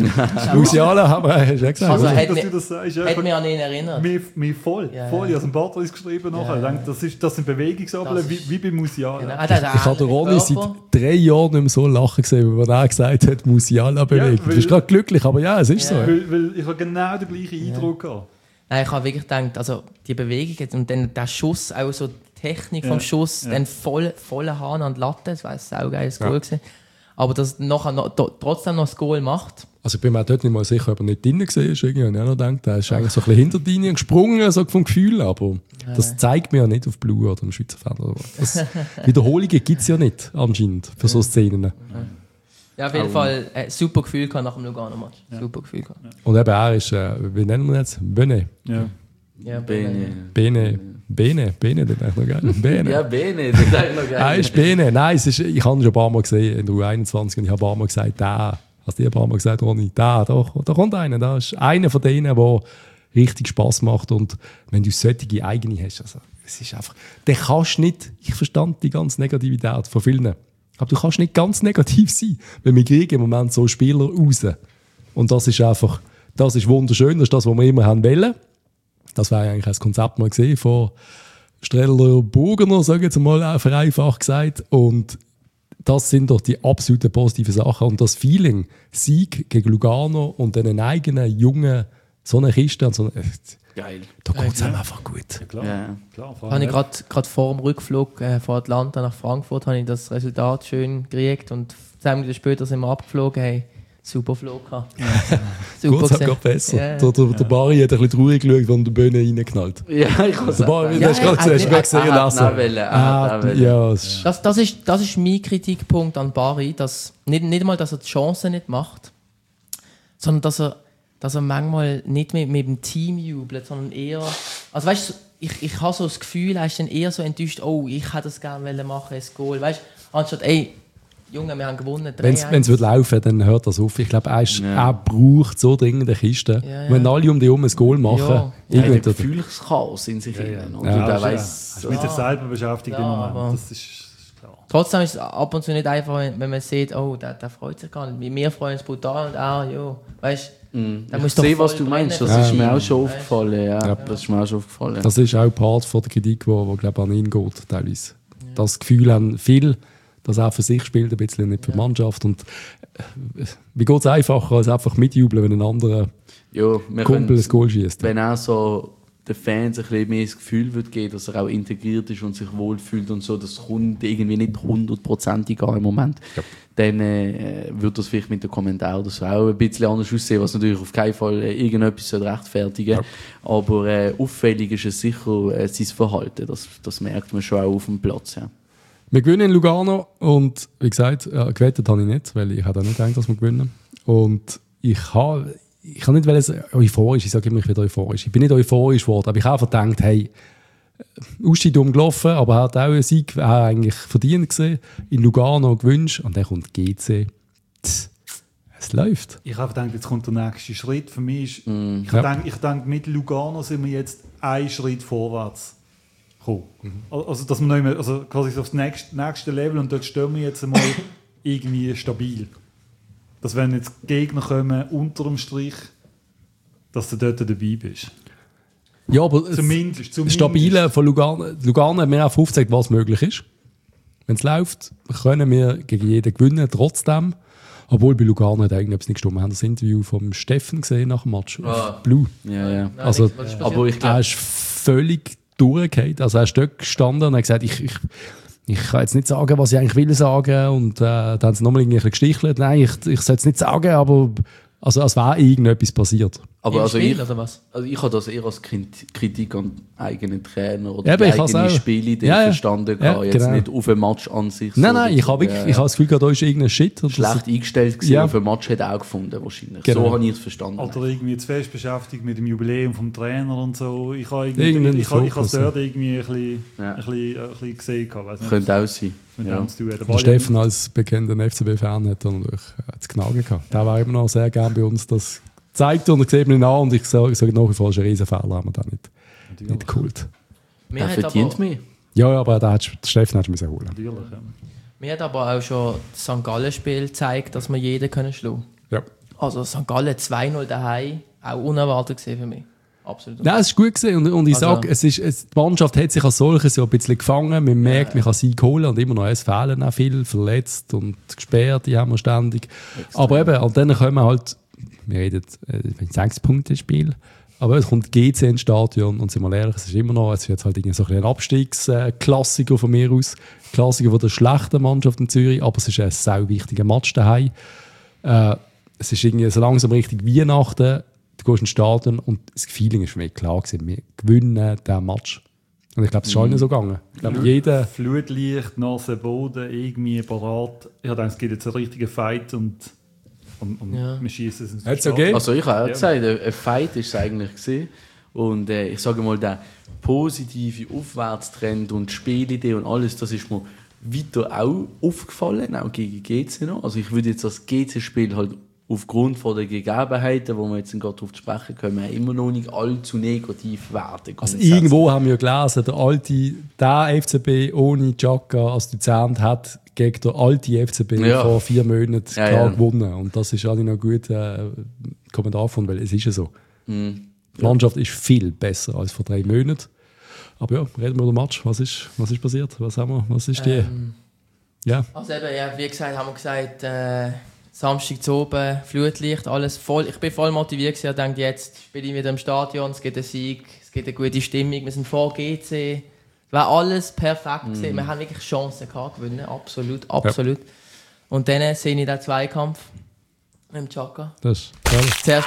Musiala haben wir schon gesagt. Also hat mich an ihn erinnert. Mich voll. Ich habe es im Bartels geschrieben nachher. Ich denke, das sind Bewegungsabläufe wie bei Musiala. Genau. Ich habe Ronny seit 3 Jahren nicht mehr so lachen gesehen, weil er gesagt hat, Musiala-Bewegung. Du bist gerade glücklich, aber ja, es ist so. Weil ich habe genau den gleichen Eindruck gehabt. Nein, ich habe wirklich gedacht, also die Bewegung und dann der Schuss, auch so die Technik vom Schuss, dann voller Hahn an die Latte, das war ein saugeiles Goal gewesen. Aber dass nachher trotzdem noch das Goal macht. Also ich bin mir dort nicht mal sicher, ob er nicht drinnen war. Ich habe noch gedacht, er ist eigentlich so ein bisschen hinter die Linie gesprungen, so vom Gefühl, aber das zeigt mir ja nicht auf Blue oder im Schweizer Fernsehen. Wiederholungen gibt es ja nicht anscheinend für so Szenen. Ja, auf jeden Fall ein super Gefühl nach dem Lugano-Match. Super Gefühl. Und eben er ist, wie nennen wir ihn jetzt? Bene. Ja, Bene, das ist eigentlich noch geil. Bene. Ja, Bene, das ist eigentlich noch geil. Er ist Bene. Nein, ich habe ihn schon ein paar Mal gesehen in der U21 und ich habe ein paar Mal gesagt, hast du ein paar Mal gesagt, Ronny, da kommt einer. Da ist einer von denen, der richtig Spass macht. Und wenn du solche eigene hast, also, es ist einfach, dann kannst du nicht, ich verstand die ganze Negativität von vielen, aber du kannst nicht ganz negativ sein, weil wir kriegen im Moment so Spieler raus. Und das ist einfach, das ist wunderschön, das ist das, was wir immer haben wollen. Das war eigentlich das Konzept mal gesehen von Streller Burgener, sage ich jetzt mal, vereinfacht gesagt. Und das sind doch die absoluten positiven Sachen. Und das Feeling, Sieg gegen Lugano und einen eigenen jungen, so eine Kiste und so geil. Da geht es einfach gut. Ja, klar. Ja. Klar, Habe ich gerade vor dem Rückflug von Atlanta nach Frankfurt habe ich das Resultat schön gekriegt und 10 Minuten später sind wir abgeflogen. Hey, super Flug gehabt. Super gut, es geht besser. Yeah. Der Bari hat ein bisschen traurig geschaut, wenn der Bühne reinknallt. Ja, ich habe es Bari, das hast du gerade gesehen lassen. Das ist mein Kritikpunkt an Bari, dass nicht mal, dass er die Chancen nicht macht, sondern dass er manchmal nicht mit dem Team jubelt, sondern eher... Also weißt du, ich habe so das Gefühl, er ist dann eher so enttäuscht, oh, ich hätte das gerne machen, ein Goal. Weißt du, anstatt, ey, Junge, wir haben gewonnen. Wenn es laufen würde, dann hört das auf. Ich glaube, er braucht so dringend eine Kiste. Ja. Wenn alle um dich herum ein Goal machen... Ja. Ein Gefühlschaos in sich hinein. Und er ist mit sich selber beschäftigt im Moment. Das ist klar. Trotzdem ist es ab und zu nicht einfach, wenn man sieht, oh, der freut sich gar nicht. Wir freuen uns brutal und weißt du, ich sehe, was du meinst. Das ist mir auch schon aufgefallen. Ja. Das ist mir auch schon aufgefallen. Das ist auch Part von der Kritik, die glaube an ihn geht, teilweise. Ja. Das Gefühl haben viele, dass er für sich spielt, ein bisschen nicht für die Mannschaft. Und wie geht es einfacher, als einfach mitjubeln, wenn ein anderer Kumpel ein Goal schießt? Wenn er so den Fans ein bisschen mehr das Gefühl wird geben, dass er auch integriert ist und sich wohlfühlt und so, das kommt irgendwie nicht 100%ig an im Moment, dann wird das vielleicht mit den Kommentaren oder so auch ein bisschen anders aussehen, was natürlich auf keinen Fall irgendetwas rechtfertigen soll. Ja. Aber auffällig ist es sicher sein Verhalten. Das merkt man schon auch auf dem Platz. Ja. Wir gewinnen in Lugano und wie gesagt, gewettet habe ich nicht, weil ich habe auch nicht gedacht, dass wir gewinnen. Und ich kann nicht euphorisch, ich sage immer, ich bin euphorisch. Ich bin nicht euphorisch geworden, aber ich habe einfach gedacht, hey, Ausstieg umgelaufen, aber er hat auch einen Sieg eigentlich verdient gesehen, in Lugano gewünscht und dann kommt GC. Es läuft. Ich habe gedacht, jetzt kommt der nächste Schritt. Für mich ist, ich denke, mit Lugano sind wir jetzt einen Schritt vorwärts gekommen. Also, dass wir nicht mehr, also quasi aufs nächste Level und dort stehen wir jetzt einmal irgendwie stabil. Dass wenn jetzt Gegner kommen, unter dem Strich, dass du dort dabei bist. Ja, aber zumindest. Das Stabile von Lugano hat mir auch aufgezeigt, was möglich ist. Wenn es läuft, können wir gegen jeden gewinnen, trotzdem. Obwohl bei Lugano hat eigentlich etwas nicht gestimmt. Wir haben das Interview vom Steffen gesehen nach dem Match. Blue. Ja. Also, aber ich glaube, er ist völlig durchgefallen. Also er ist dort gestanden und hat gesagt, ich kann jetzt nicht sagen, was ich eigentlich will sagen. Und dann haben sie nochmal irgendwie gestichelt. Nein, ich soll es nicht sagen, aber also, als wäre irgendetwas passiert. Aber also Spiel, oder was? Also ich habe das eher als Kritik an eigenen Trainer oder die eigene Spielidee verstanden. Jetzt genau. Nicht auf ein Match an sich. Nein, ich habe das Gefühl, da ist irgendein Shit. Schlecht eingestellt gewesen, auf ein Match hat er auch gefunden wahrscheinlich. Genau. So habe ich es verstanden. Oder irgendwie zu fest beschäftigt mit dem Jubiläum vom Trainer und so. Ich habe es dort irgendwie ein bisschen gesehen. Könnte auch sein. Ja. Der Steffen als bekannter FCB-Fan hat natürlich zu knagen gehabt. Der war immer noch sehr gerne bei uns. Das zeigt und sieht man ihn an und ich sage nach wie vor, ist ein Riesenfehler, haben wir da nicht geholt. Er verdient mehr. Ja, aber der Steffen hat es holen. Natürlich, ja. Mir hat aber auch schon das St. Gallen-Spiel gezeigt, dass wir jeden schlagen können. Ja. Also St. Gallen 2-0 daheim, auch unerwartet gesehen für mich. Absolut. Nein, es ist gut gewesen. Und ich sage, die Mannschaft hat sich als solches so ein bisschen gefangen. Man merkt, man kann Sieg holen und immer noch, es fehlen auch viel, verletzt und gesperrt, die haben wir ständig. Extrem. Aber eben, und dann kommen halt, wir reden 6-Punkte-Spiel, aber es kommt GC ins Stadion und sind wir ehrlich, es ist jetzt halt irgendwie so ein Abstiegsklassiker von mir aus, Klassiker von der schlechten Mannschaft in Zürich, aber es ist ein sehr wichtiger Match daheim. Es ist irgendwie so langsam richtig Weihnachten. Du gehst ins Stadion und das Feeling ist für mich klar gewesen. Wir gewinnen diesen Match. Und ich glaube, es ist allen so gegangen. Ich glaube, jeder... Flutlicht, Nase, Boden, irgendwie parat. Ich habe gedacht, es gibt jetzt einen richtigen Fight und wir schießen es ins Stadion. Okay? Also ich habe auch gesagt, ein Fight war es eigentlich gewesen. Und ich sage mal, der positive Aufwärtstrend und die Spielidee und alles, das ist mir weiter auch aufgefallen, auch gegen GC noch. Also ich würde jetzt das GC-Spiel halt aufgrund von der Gegebenheiten, wo wir jetzt gerade darauf zu sprechen kommen, immer noch nicht allzu negativ werden. Also irgendwo haben wir ja gelesen, der FCB ohne Xhaka als Dozent hat gegen den alten FCB vor 4 Monaten klar gewonnen. Und das ist alle noch gut Kommentar davon, weil es ist ja so. Die Mannschaft ist viel besser als vor 3 Monaten. Aber ja, reden wir über den Match. Was ist passiert? Was haben wir? Was ist die... Ja. Also eben, ja, wie gesagt, haben wir gesagt, Samstag zu oben, Flutlicht, alles voll. Ich bin voll motiviert gewesen. Ich dachte, jetzt spiele ich wieder im Stadion, es gibt einen Sieg, es gibt eine gute Stimmung, wir sind vor GC. Es war alles perfekt gewesen. Wir haben wirklich Chancen gehabt, gewinnen, absolut. Ja. Und dann sehe ich den Zweikampf mit dem Chaka. Das ist toll.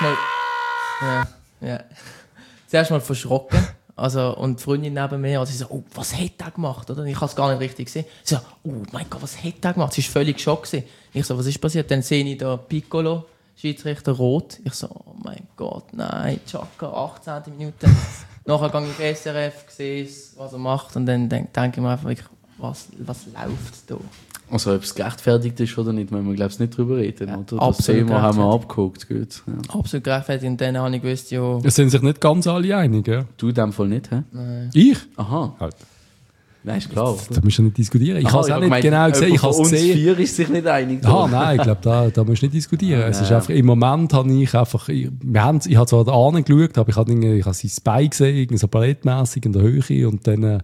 Zuerst mal verschrocken. Also, und die Freundin neben mir, also sie so, oh, was hat der gemacht? Oder? Ich habe es gar nicht richtig gesehen. Sie so, oh mein Gott, was hat der gemacht? Sie war völlig geschockt. Ich so, was ist passiert? Dann sehe ich da Piccolo, Schiedsrichter rot. Ich so, oh mein Gott, nein, Chaka, 18. Minute. Nachher gehe ich ins SRF, sehe, was er macht und dann denke ich mir einfach, was läuft da? Also ob es gerechtfertigt ist oder nicht, müssen wir glaube ich nicht drüber reden. Ja, oder? Das Thema haben wir abgeguckt. Gut. Ja. Absolut gerechtfertigt. Und dann habe ich gewusst, ja... Es sind sich nicht ganz alle einig, ja? Du in dem Fall nicht, hä? Nein. Ich? Aha. Halt. Nein, ist klar. Da musst du nicht diskutieren. Ich habe es auch nicht gemeint, genau gesehen. Ich habe es uns gesehen. 4 ist sich nicht einig. Nein, ich glaube, da musst du nicht diskutieren. Es ist einfach, im Moment habe ich einfach... Ich habe zwar da angeschaut, aber ich habe sein Bein gesehen, irgendwie so ballettmässig in der Höhe und dann...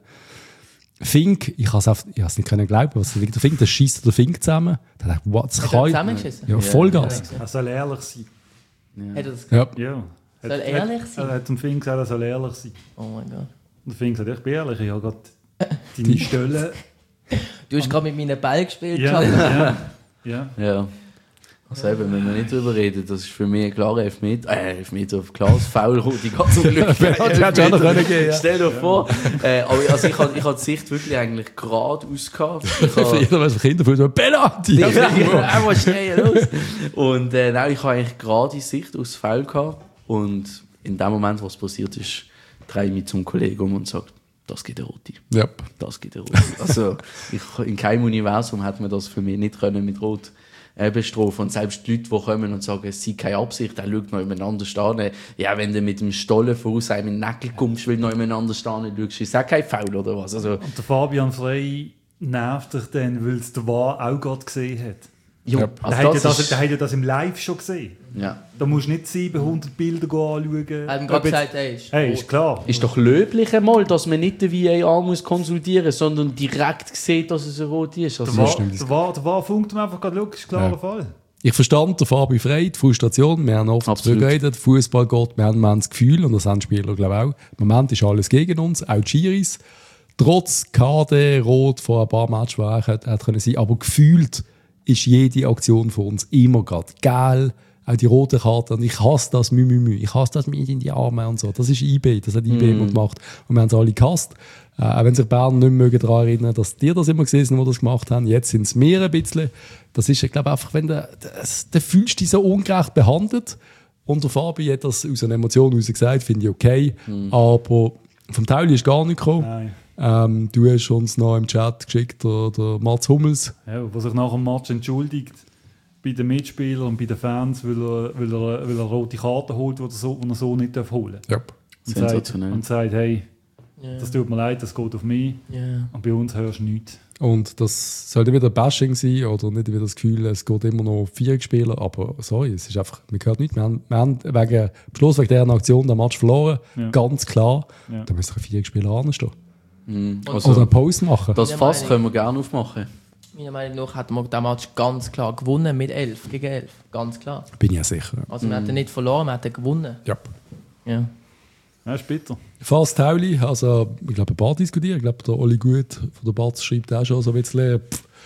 Fink, ich habe es nicht glauben, was der Fink, das schießt der Fink zusammen. Da dachte ich, was kann ich? Zusammengeschissen? Ja, Vollgas. Er soll ehrlich sein. Ja. Hat er das gesagt? Ja. Ja. Soll ehrlich sein? Er hat zum Fink gesagt, er soll ehrlich sein. Oh mein Gott. Und der Fink sagt, ich bin ehrlich, ich habe gerade deine Stelle. Du hast gerade mit meinen Ball gespielt, Ja, Chaka. ja. Also eben, wenn wir nicht drüber reden, das ist für mich ein klarer Elfmeter auf Klaus, Foul, die ganze Glück. Stell dir vor. Aber also ich habe die Sicht wirklich eigentlich geradeaus gehabt. Für jeder, der Kinder fühlt, so Penalty! Einmal schreien los. Und nein, ich habe eigentlich gerade Sicht aus Foul gehabt. Und in dem Moment, was passiert ist, drehe ich mich zum Kollegen um und sage, das gibt eine Rote. Yep. Das gibt eine Rote. Also in keinem Universum hätte man das für mich nicht können mit Rot bestrafen. Und selbst die Leute, die kommen und sagen, es sei keine Absicht, dann schaut noch jemand stehen. Ja, wenn du mit dem Stollen voraus einem in den Nägel kommst, will noch jemand stehen, schaust, ist das kein Foul oder was? Also, Und der Fabian Frey nervt dich dann, weil es der War auch gerade gesehen hat. ja, Yep. also Der hat ja das im Live schon gesehen. ja. Da musst du nicht 700 Bilder anschauen. Er hat ihm gerade gesagt, Ist klar. Ist doch löblich einmal, dass man nicht den VAR muss konsultieren muss, sondern direkt sieht, dass es eine Rote ist. Also, Der War funkt mir einfach gerade, ist klarer Fall. Ich verstand der Fabi Frey, die Frustration. Wir haben oft Absolut. darüber geredet, Fußball geht, wir haben das Gefühl, und das haben die Spieler, glaube ich, auch. Im Moment ist alles gegen uns, auch die Schiris. Trotz KD, Rot vor ein paar Matches, die auch hätte können sein, aber gefühlt ist jede Aktion von uns immer gerade geil. Auch die rote Karte. Und ich hasse das Ich hasse das mit in die Arme und so. Das ist IB. Das hat IB immer gemacht. Und wir haben es alle gehasst. Auch wenn sich Bern nicht mehr daran erinnern, dass die das immer gesehen haben, die das gemacht haben. Jetzt sind es mehr ein bisschen. Das ist, ich glaube, einfach, wenn du fühlst du dich so ungerecht behandelt. Und der Fabi hat das aus einer Emotion heraus gesagt, finde ich okay. Aber vom Tauli ist gar nicht gekommen. Nein. Du hast uns noch im Chat geschickt, der Mats Hummels. Ja, was sich nach dem Match entschuldigt bei den Mitspielern und bei den Fans, weil er rote Karten holt, die er so nicht holen darf. Yep. sensationell. Und sagt, hey, das tut mir leid, das geht auf mich. Yeah. Und bei uns hörst du nichts. Und das sollte wieder Bashing sein oder nicht wieder das Gefühl, es geht immer noch 4 Spieler. Aber sorry, es ist einfach, man hört nichts. Wir haben wegen Schluss wegen dieser Aktion den Match verloren. Ja. Ganz klar. Ja. Da müssen 4 Spieler anstehen. Also, oder eine Pause machen. Das Fass können wir gerne aufmachen. Meiner Meinung nach hat man den Match ganz klar gewonnen mit 11 gegen 11. Ganz klar. Bin ich ja sicher. Also wir hatten nicht verloren, wir hatten gewonnen. Ja. Ja. Ja, ist bitter. Fast Tauli, also ich glaube, ein paar diskutieren. Ich glaube, der Oli Gut von der Batz schreibt auch schon so ein bisschen.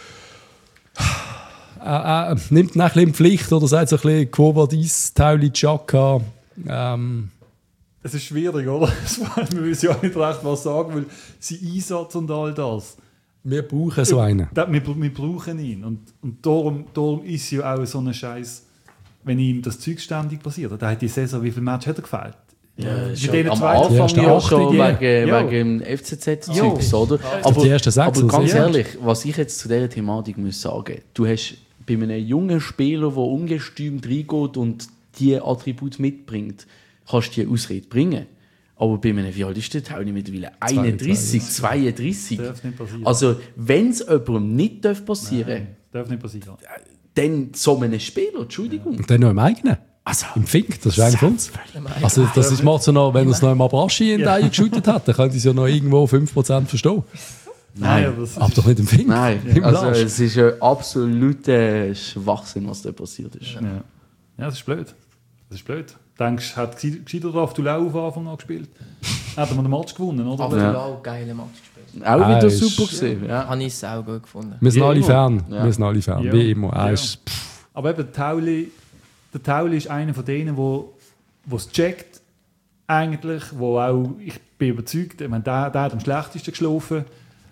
Nimmt ein bisschen in Pflicht oder sagt so ein bisschen Quo Vadis, Tauli, Chaka. Es ist schwierig, oder? Wir wissen ja nicht recht, was sagen, weil sein Einsatz und all das. Wir brauchen so einen. Wir brauchen ihn. Und darum ist es ja auch so ein Scheiß, wenn ihm das Zeug ständig passiert. Da hat die Saison, wie viele Matches hat er gefällt? Ja, schon am Anfang ja schon wegen dem FCZ-Zeugs, oder? Aber, die ersten 6, aber ganz ehrlich, was ich jetzt zu dieser Thematik muss sagen, du hast bei einem jungen Spieler, der ungestüm reingeht und diese Attribute mitbringt, kannst du die Ausrede bringen. Aber bei einem, wie alt ist der Tauli mittlerweile? 31, 32. Darf nicht passieren. Also, wenn es jemandem nicht passieren darf nicht passieren. Dann so einem Spieler, Entschuldigung. Und dann noch im eigenen. Also, im Fink, das ist einer von uns. Also das ist macht so noch, wenn er es noch im Abraschi in den geschüttet hat, dann könnte ich es ja noch irgendwo 5% verstehen. Nein. Aber doch nicht im Finger. Nein, Im also Arsch. es ist ein absoluter Schwachsinn, was da passiert ist. Ja, das ist blöd. Denkst du, hat gescheiter auf Tulau auf Anfang an gespielt? Hätten wir den Match gewonnen, oder? Aber Ja. ja. Auch geile Match gespielt. Auch wieder ist- super gesehen. Ja. Habe ich es auch gut gefunden. Wir sind Wie alle immer. Fan. Ja. Wir sind alle Fan. Ja. Wie immer. Ja. Ist, Aber eben, der Tauli ist einer von denen, der es checkt, eigentlich, wo auch, ich bin überzeugt, ich meine, der hat am schlechtesten geschlafen,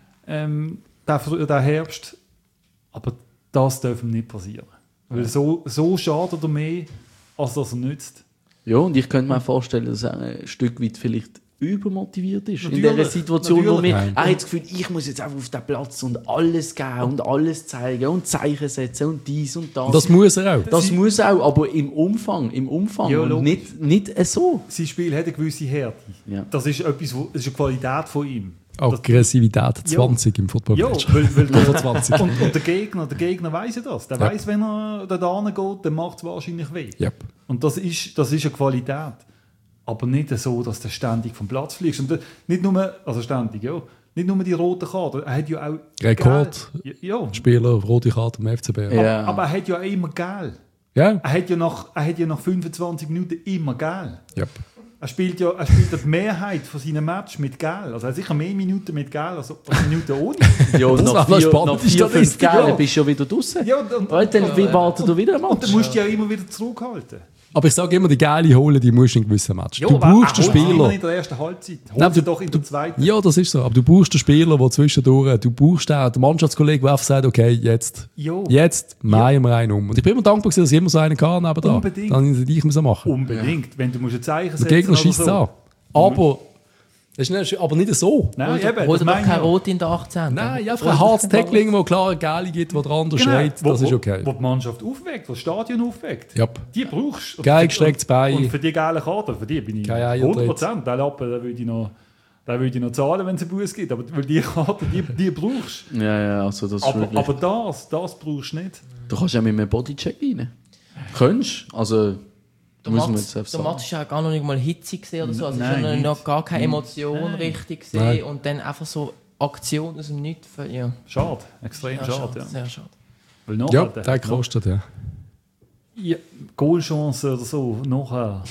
der Herbst. Aber das darf ihm nicht passieren. Weil so schadet er mehr, als dass er nützt. Ja, und ich könnte mir auch vorstellen, dass er ein Stück weit vielleicht übermotiviert ist. In Natürlich, dieser Situation, wo natürlich. er hat das Gefühl, ich muss jetzt einfach auf den Platz und alles geben und alles zeigen und Zeichen setzen und dies und das. das muss er auch. Das muss auch, aber im Umfang Ja, und nicht so. Sein Spiel hat eine gewisse Härte. Ja. Das ist etwas, das ist eine Qualität von ihm. Aggressivität 20 im Football. Ja, weil 25. und der Gegner weiss ja das. Der weiss, wenn er da hingeht, dann macht es wahrscheinlich weh. Yep. Und das ist eine Qualität. Aber nicht so, dass der ständig vom Platz fliegt. Und nicht nur, also ständig, ja. Nicht nur die roten Karten. Er hat ja auch Rekord. Gel. Ja. Spieler, rote Karte im FCB. Ja. Aber er hat ja immer Gel. Ja? Er hat ja nach 25 Minuten immer Gel. Yep. Er spielt die Mehrheit von seinen Matches mit Gel. Also er hat sicher mehr Minuten mit Gel als Minuten ohne. Ja, und Das nach war 4, spannend, nach die 4 5 Statistik, Gellen ja. bist du schon wieder draußen. Ja, und Dann wie wartet du wieder mal? dann musst du ja immer wieder zurückhalten. Aber ich sage immer, die geile holen, die musst du in gewissen Match. Ja, Du aber brauchst einen er holt sie immer Spieler. in der ersten Halbzeit. Nein, Holt sie doch in der zweiten. Ja, das ist so. Aber du brauchst einen Spieler, der zwischendurch, du brauchst auch den Mannschaftskollegen, der einfach sagt, okay, jetzt mähen wir einen um. Und ich bin immer dankbar, dass ich immer so einen kann nebendran. Unbedingt. Dann hätte ich müssen machen. Unbedingt. Wenn du musst ein Zeichen Der setzen Gegner oder schießt es so. an. Aber, das ist nicht, aber nicht so. Nein, eben, Holt das er doch meine kein ich. Rot in der 18. Nein, einfach ein hartes Tackling, wo klar eine Geile gibt, wo der andere schreit, das ist okay. Wo die Mannschaft aufweckt, wo das Stadion aufweckt. Yep. Die brauchst du. Geil gestrecktes Bein. Und für die geile Karte, für die bin ich Kein Eiertritt. 100%. Den Lappen, den würde ich noch zahlen, wenn es einen Bus gibt. Aber weil die Karte, die brauchst du. Ja, also das ist wirklich... Aber das brauchst du nicht. Du kannst ja mit einem Bodycheck rein. Könntest, also... Der Match ist ja gar noch nicht mal hitzig gesehen oder so. Also Nein, ist ja nicht. noch gar keine Emotion richtig gesehen. Nein. Und dann einfach so Aktion aus dem Nichts. Ja. Schade, extrem schade. Ja. Sehr schade. Weil Ja, nachher, der kostet, ja. ja, Goalchance oder so, nachher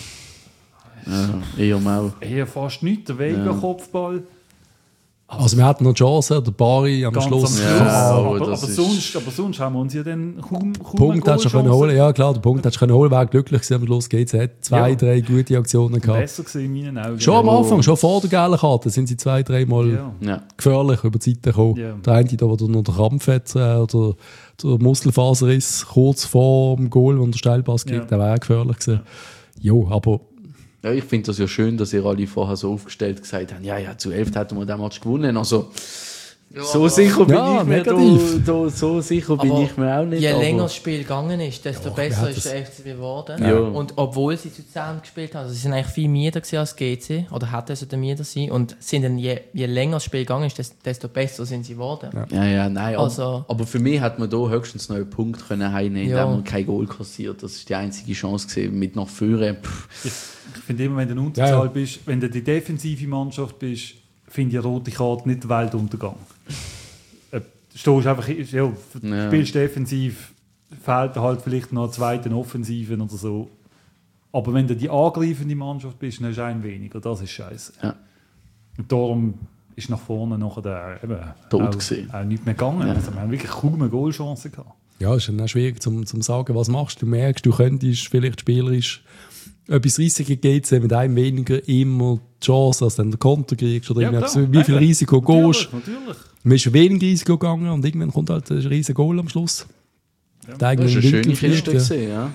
Ja, eher mau. eher fast nichts. Der Vega-Kopfball. Also wir hatten noch die Chance, der Bari am Ganz Schluss. am Schluss. Ja, aber das ist- sonst haben wir uns ja dann kaum Punkt hättest du können holen. Ja klar, der Punkt hättest du können holen. Wäre glücklich gewesen am Schluss. GZ 2, Ja. 3 gute Aktionen gehabt. Besser gesehen in meinen Augen. Schon am Anfang, schon vor der gelben Karte, sind sie 2, 3 Mal Ja. Ja. gefährlich über die Seite gekommen. Ja. Der eine, der noch den Krampf hat, oder der Muskelfaserriss kurz vor dem Goal, wo der Steilpass kriegt, Ja. der wäre auch gefährlich gewesen. Jo, aber Ja, ich finde das ja schön, dass ihr alle vorher so aufgestellt gesagt habt, ja, zu 11 hätten wir den Match gewonnen. Also, so aber- sicher bin Ja, ich mir negativ. so sicher bin Aber ich mir auch nicht. Je aber- länger das Spiel gegangen ist, desto besser hat ist das- der FCB geworden. Ja. Und obwohl sie zu zusammen gespielt haben, also sie sind eigentlich viel müder gewesen als GC, oder hätten sie müder sein. Und sind dann je länger das Spiel gegangen ist, desto besser sind sie geworden. Ja, nein. Also- aber für mich hat man da höchstens noch einen Punkt können heimnehmen, Ja. indem man kein Goal kassiert. Das ist die einzige Chance gewesen, mit nach vorne. Ich finde immer, wenn du in Unterzahl Ja, ja. bist, wenn du die defensive Mannschaft bist, finde ich eine rote Karte nicht Weltuntergang. Du stehst einfach, ja, spielst defensiv, fehlt dir halt vielleicht noch einen zweiten Offensiven oder so. Aber wenn du die angreifende Mannschaft bist, dann hast du einen weniger. Das ist scheiße. Ja. Und darum ist nach vorne nachher der Tot gewesen. auch nicht mehr gegangen. Ja. Also wir haben wirklich kaum eine Goalchance gehabt. ja, es ist dann auch schwierig zum sagen, was machst du. Du merkst, du könntest vielleicht spielerisch etwas Risiko geht mit einem weniger immer die Chance, dass du dann den Konter kriegst oder irgendetwas. klar. Wie viel Risiko gehst. Natürlich. Man ist wenig Risiko gegangen und irgendwann kommt halt ein riesiger Goal am Schluss. Der Das eigene ist eine Winkel schöne fliegt, Kiste ja. gewesen, ja.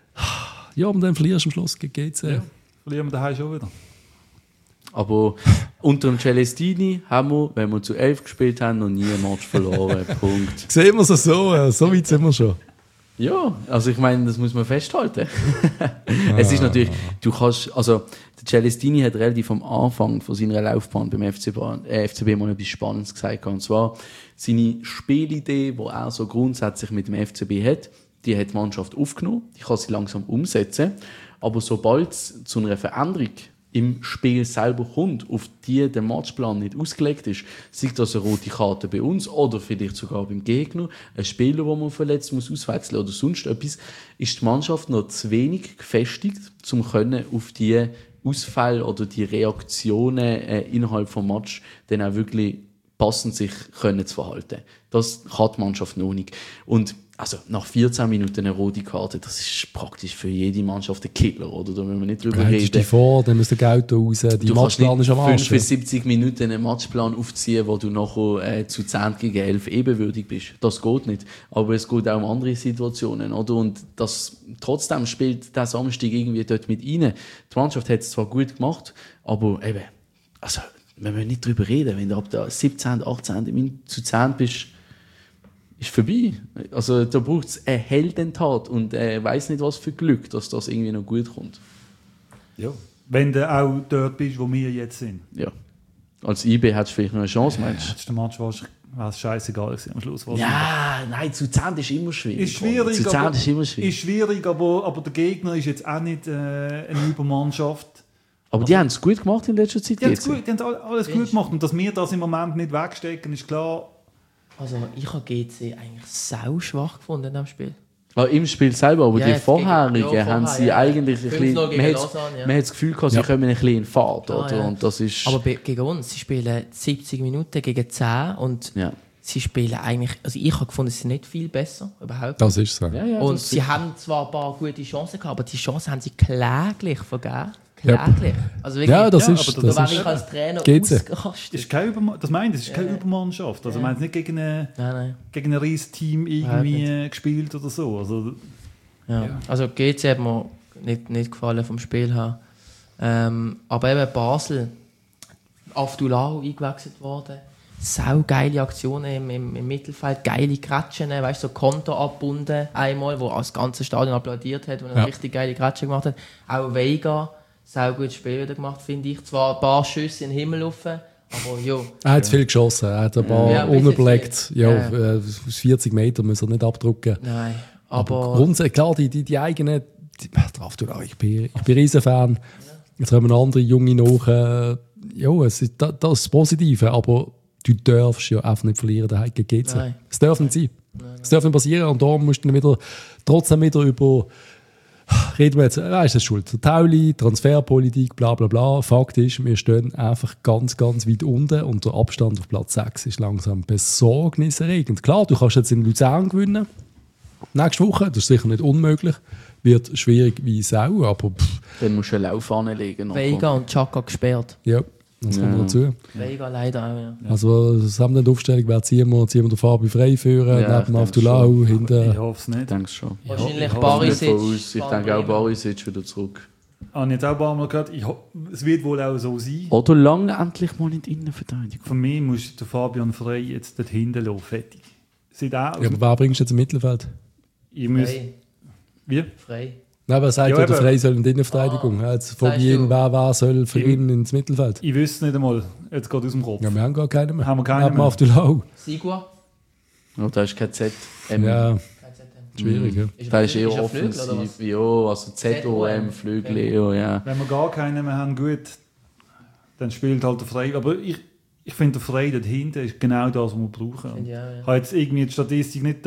Ja, und dann verlierst du am Schluss gegen GC. Ja. Verlieren wir daheim schon wieder. Aber unter dem Celestini haben wir, wenn wir zu 11 gespielt haben, noch nie einen Match verloren. Punkt. Sehen wir es so weit sind wir schon. Ja, also ich meine, das muss man festhalten. Es ist natürlich, du kannst, also der Celestini hat relativ am Anfang von seiner Laufbahn beim FCB mal etwas Spannendes gesagt. Und zwar seine Spielidee, die er so grundsätzlich mit dem FCB hat, die hat die Mannschaft aufgenommen, die kann sie langsam umsetzen, aber sobald es zu einer Veränderung im Spiel selber kommt, auf die der Matchplan nicht ausgelegt ist, sei das eine rote Karte bei uns oder vielleicht sogar beim Gegner, ein Spieler, den man verletzt muss auswechseln oder sonst etwas, ist die Mannschaft noch zu wenig gefestigt, um auf die Ausfälle oder die Reaktionen innerhalb des Matches dann auch wirklich passend sich können zu verhalten. Das kann die Mannschaft noch nicht. Und also nach 14 Minuten eine rote Karte, das ist praktisch für jede Mannschaft ein Killer, oder? Da müssen wir nicht drüber reden. Dich vor, dann muss der Geld raus, die Matchplan ist am Arsch. 75 Minuten einen Matchplan aufziehen, wo du nachher zu 10 gegen 11 ebenwürdig bist. Das geht nicht. Aber es geht auch um andere Situationen, oder? Und trotzdem spielt der Samstag irgendwie dort mit rein. Die Mannschaft hat es zwar gut gemacht, aber eben, also, wir müssen nicht drüber reden, wenn du ab der 17., 18. Minute zu 10 bist, ist vorbei. Also da braucht es eine Heldentat und weiss nicht, was für Glück, dass das irgendwie noch gut kommt. Ja. Wenn du auch dort bist, wo wir jetzt sind. Ja. Als IB hättest du vielleicht noch eine Chance, meinst du? Hättest du den Match wäre es scheißegal gewesen am Schluss. Ja, nein, zu 10 ist immer schwierig. Ist schwierig, zu 10 ist immer schwierig. Ist schwierig, aber der Gegner ist jetzt auch nicht eine Übermannschaft. Aber die haben es gut gemacht in letzter Zeit. Die haben alles gut gemacht. Und dass wir das im Moment nicht wegstecken, ist klar. Also ich habe GC eigentlich sau schwach gefunden in dem Spiel. Im Spiel selber, aber Ja, die vorherigen haben sie eigentlich ein 5-0 bisschen... gegen Man Lausanne, hat das Gefühl gehabt, sie kommen ein bisschen in Fahrt. Ja, oder? ja. Und das ist... Aber gegen uns, sie spielen 70 Minuten gegen 10 und ja. sie spielen eigentlich... Also ich habe gefunden, sie sind nicht viel besser, überhaupt. Das ist so. Ja, Und sie haben zwar ein paar gute Chancen gehabt, aber die Chancen haben sie kläglich vergeben. Kläglich. Also wirklich, Ja, das ja, ist... aber da Das wäre ist ich als Trainer GC. ausgerastet. Ist keine das meine ich, es ist keine Übermannschaft. Also, man hat nicht gegen ein riesiges Team irgendwie gespielt oder so. Also, Ja. Also GC hat mir nicht gefallen vom Spiel her. Aber eben Basel, Avdulahu eingewechselt worden. Sau geile Aktionen im Mittelfeld, geile Grätschen, weißt du, so Konter abgebunden einmal, wo das ganze Stadion applaudiert hat, wo er eine richtig geile Grätsche gemacht hat. Auch Veiga, sau gutes Spiel wieder gemacht, finde ich. Zwar ein paar Schüsse in den Himmel rauf, aber jo. Er hat viel geschossen, er hat ein paar Ja, ein bisschen unüberlegt. viel. Ja, aus 40 Metern muss er nicht abdrucken. Nein, Aber grundsätzlich, klar, die eigenen... Ich bin Riesenfan. Jetzt haben wir noch andere Junge nach. Das ist das Positive, aber du darfst ja einfach nicht verlieren daheim gegen GC. Nein. Es darf nicht sein. Es darf nicht passieren und darum musst du trotzdem wieder über... Reden wir jetzt, ist das schuld? Tauli, Transferpolitik, bla bla bla. Fakt ist, wir stehen einfach ganz, ganz weit unten und der Abstand auf Platz 6 ist langsam besorgniserregend. Klar, du kannst jetzt in Luzern gewinnen. Nächste Woche, das ist sicher nicht unmöglich. Wird schwierig wie Sau, aber... Dann musst du eine Laufbahn legen. Veiga und Chaka gesperrt. Ja, das kommt dazu. Veiga leider auch, ja. Also, zusammen in der Aufstellung wäre ziehen wir den Fabi frei führen, neben Avdulahu, ich hinten... hoffe es nicht. Ich denke schon. Wahrscheinlich Ja, Barisic. Ich denke auch, Barisic wieder zurück. Habe ich jetzt auch ein paar Mal gehört, es wird wohl auch so sein. Oder lang endlich mal in die Innenverteidigung. Für mich muss der Fabian Frey jetzt dort hinten lassen, fertig. Ja, aber wer bringst du jetzt im Mittelfeld? Ich muss... Frei. Wie? Frei. Nein, aber er sagt Ja, ja, der eben. Frey soll in die Innenverteidigung. Jetzt Fabian, wer soll für ihn ins Mittelfeld? Ich wüsste nicht einmal, jetzt geht aus dem Kopf. Ja, wir haben gar keinen mehr. Haben wir keinen Neben mehr. Avdulahu. Sigua? Oh, da ist kein Z. Ja, schwierig, ja. Da ist eher er Flügel, oder offensiv. was? Ja, also ZOM, Flügel, ja. Wenn wir gar keinen mehr haben, gut, dann spielt halt der Frey. Aber ich finde, der Frey dort hinten ist genau das, was wir brauchen. Ja, ja. Ich habe jetzt irgendwie die Statistik nicht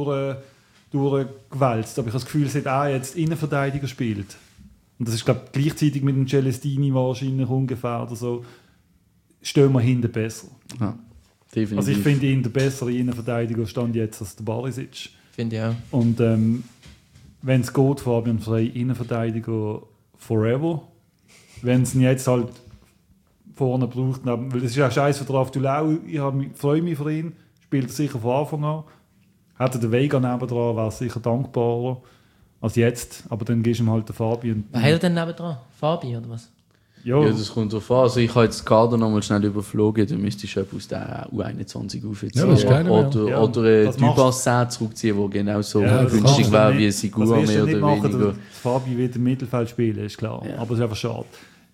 durchgewälzt, aber ich habe das Gefühl, dass er jetzt Innenverteidiger spielt. Und das ist, glaube ich, gleichzeitig mit dem Celestini wahrscheinlich ungefähr oder so. Stehen wir hinten besser. Ja, definitiv. Also ich finde ihn der bessere Innenverteidiger stand jetzt als der Barisic. Finde ich auch. Und wenn es geht, Fabian Frey, Innenverteidiger forever. Wenn es ihn jetzt halt vorne braucht, weil das ist ja ein Scheiß für Avdulahu, ich freue mich für ihn, spielt er sicher von Anfang an. Hätte der Veiga nebendran, wäre sicher dankbarer als jetzt, aber dann gibst du ihm halt den Fabian. Wer hat er denn nebendran? Fabi oder was? Ja, Ja, das kommt drauf an. Also ich habe jetzt die Kader nochmal schnell überflogen, dann müsstest du aus der U21 aufziehen. Ja, das ist keiner mehr. Oder, Ja, oder das Dybassin zurückziehen, der genauso Ja, das günstig kannst du wäre nicht. wie Das Sigua, wirst du mehr nicht oder machen, weniger. dass Fabi wird im Mittelfeld spielen, ist klar. Ja. Aber es ist einfach schade.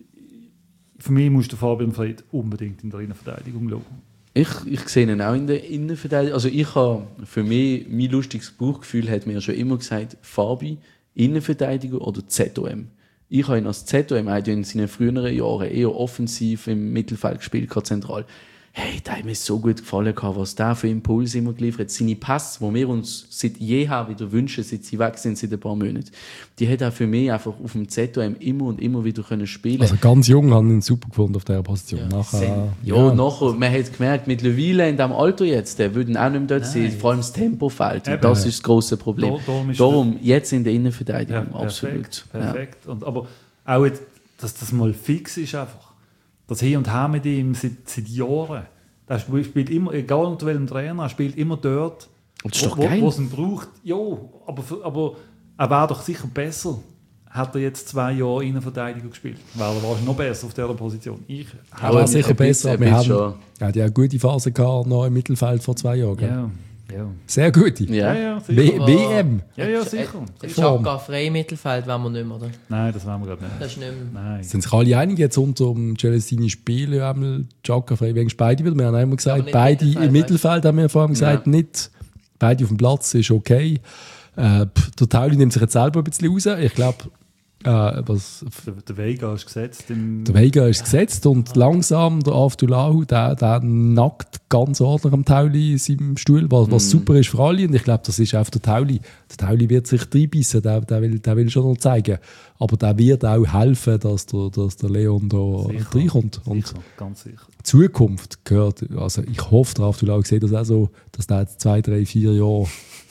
Für mich muss der Fabian Frey unbedingt in der Innenverteidigung schauen. Ich sehe ihn auch in der Innenverteidigung. Also ich habe, für mich, mein lustiges Bauchgefühl hat mir schon immer gesagt, Fabi, Innenverteidiger oder ZOM. Ich habe ihn als ZOM in seinen früheren Jahren eher offensiv im Mittelfeld gespielt, zentral. Hey, der hat mir so gut gefallen, was der für Impulse immer geliefert hat. Seine Pässe, die wir uns seit jeher wieder wünschen, seit sie weg sind, seit ein paar Monaten, die hat er für mich einfach auf dem ZOM immer und immer wieder spielen. Also ganz jung haben ihn super gefunden auf dieser Position. Ja. Nachher, Nachher, man hat gemerkt, mittlerweile in diesem Alter jetzt, der würden auch nicht mehr dort sein, vor allem das Tempo fehlt. Und das ist das grosse Problem. Darum jetzt in der Innenverteidigung, absolut. Perfekt. Ja. Aber auch, dass das mal fix ist einfach. Das Hin und Her mit ihm seit Jahren. Er spielt immer, egal unter welchem Trainer, er spielt immer dort, wo es ihn braucht. Ja, aber er wäre doch sicher besser, hat er jetzt 2 Jahre Innenverteidigung gespielt. Wäre er wahrscheinlich noch besser auf dieser Position. Er war sicher besser. Wir haben ja eine gute Phase gehabt, noch im Mittelfeld vor 2 Jahren. Ja. Sehr gute. Ja, sicher. WM. Ja, sicher. Der Xhaka frei im Mittelfeld wollen wir nicht mehr, oder? Nein, das wollen wir gerade nicht. Das ist nicht mehr. Nein. Sind sich alle einig jetzt unter dem Celestini Spiel, einmal Xhaka frei, wegen beide wieder? Wir haben einmal gesagt, beide im Mittelfeld, haben wir vorhin gesagt, nicht beide auf dem Platz ist okay. Der Tauli nimmt sich jetzt selber ein bisschen raus. Ich glaube, der Vega ist gesetzt. Der Vega ist gesetzt und langsam der Avdulahu, der nackt ganz ordentlich am Tauli in seinem Stuhl, was super ist für alle. Und ich glaube, das ist auch der Tauli. Der Tauli wird sich reinbissen, der will schon noch zeigen. Aber der wird auch helfen, dass der Leon da reinkommt. Und sicher, ganz sicher. Zukunft gehört, also ich hoffe, der Avdulahu sieht das auch so, dass der jetzt 2, 3, 4 Jahre...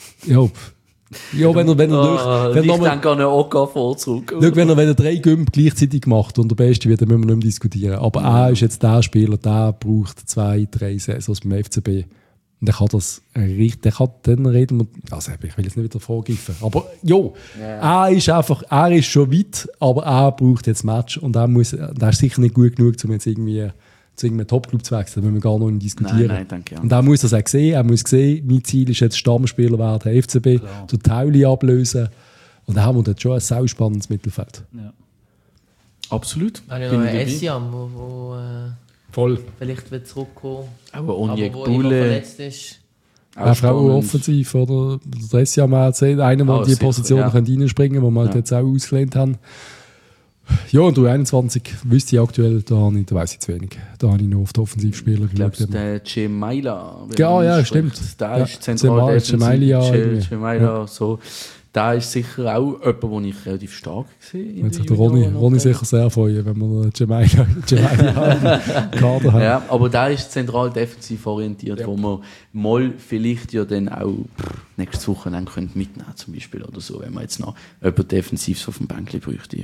Ja, wenn er ich denke an einen Okafor zurück. Wenn er 3 Gümp gleichzeitig macht und der Beste wird, dann müssen wir nicht mehr diskutieren. Aber er ist jetzt der Spieler, der braucht 2, 3 Saisons beim FCB. Und er kann das richtig, dann reden wir, also ich will jetzt nicht wieder vorgreifen, aber er ist schon weit, aber er braucht jetzt Match und er ist sicher nicht gut genug, um jetzt irgendwie zu irgendeinem Top-Club zu wechseln, da müssen wir gar noch nicht diskutieren. Nein, danke, ja. Und er muss das auch sehen, mein Ziel ist jetzt Stammspieler werden, FCB, den Tauli ablösen und dann haben wir dort schon ein sau spannendes Mittelfeld. Ja. Absolut. Habe ich noch einen Essiam, wo voll vielleicht wird zurückkommen, aber Onyek wo immer Bule verletzt ist. Auch offensiv, oder? Der Essiam hat einer, der die Position reinspringen kann, die wir halt jetzt auch ausgelehnt haben. Ja, und U21 wüsste ich aktuell, da weiss ich zu wenig. Da habe ich noch auf die Offensivspieler geschaut. Ich glaube, der Cemaila. Ja, stimmt. Der ist zentral. Cemaila, so. Der ist sicher auch jemand, den ich relativ stark sehe. Wird sich der Ronny sicher sehr freuen, wenn wir den Cemaila im Kader haben. Ja, aber der ist zentral defensiv orientiert, wo man mal vielleicht ja dann auch nächstes Wochenende mitnehmen können, zum Beispiel, oder so, wenn man jetzt noch jemand Defensives auf dem Bänkchen bräuchte.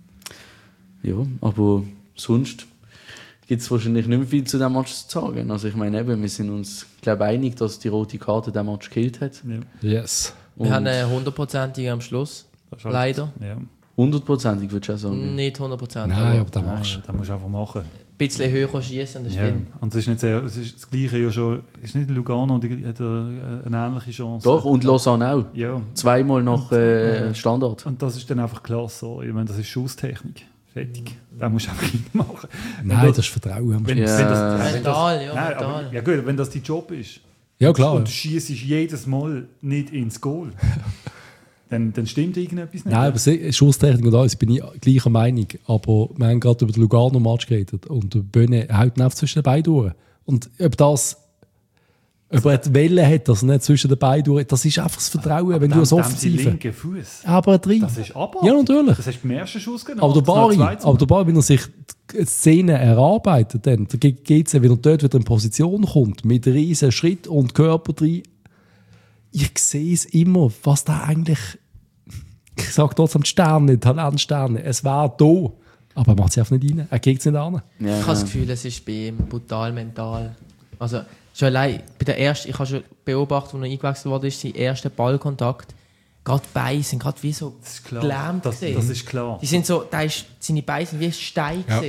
Ja, aber sonst gibt es wahrscheinlich nicht mehr viel zu diesem Match zu sagen. Also ich meine eben, wir sind uns, glaube ich, einig, dass die rote Karte den Match gekillt hat. Ja. Yes. Wir haben eine 100%ige am Schluss, leider. Ja. 100%ig würdest du auch sagen? Nicht 100%. Nein, aber das machst du. Das musst du einfach machen. Ein bisschen höher schießen, das stimmt. Und es ist das Gleiche ja schon, ist nicht Lugano, die hat eine ähnliche Chance. Doch, und Lausanne auch. Ja. 2-mal nach Standard. Und das ist dann einfach klasse. Ich meine, das ist Schusstechnik. Fertig. Das musst du einfach machen. Nein, das ist Vertrauen. Mental. Ja gut, wenn das dein Job ist. Ja, klar. Und du schießt jedes Mal nicht ins Goal. dann stimmt irgendetwas nicht. Nein, aber Schusstechnik und alles bin ich gleicher Meinung. Aber wir haben gerade über den Lugano-Match geredet und der Böhne hält ihn einfach zwischen den Beinen durch. Und ob er die Welle hat, dass er nicht zwischen den Beinen durch, das ist einfach das Vertrauen, wenn du als Offensive... linken Fuß. Aber er das ist aber. Ja, natürlich. Das hast du beim ersten Schuss genommen. Aber der Bari, wenn er sich die Szene erarbeitet, dann geht es, wenn er dort wieder in Position kommt, mit riesen Schritt und Körper drin. Ich sehe es immer, was da eigentlich... Ich sage trotzdem Sterne, Talentsterne. Es war da. Aber er macht es einfach nicht rein. Er geht es nicht an. Ja. Ich habe das Gefühl, es ist bei ihm brutal mental. Also schon allein bei der ersten, ich habe schon beobachtet, als er eingewechselt wurde, ist sein erster Ballkontakt. Gerade die Beine sind gerade wie so gelähmt. Das ist klar. Die sind so, seine Beine sind wie Stein. Ja.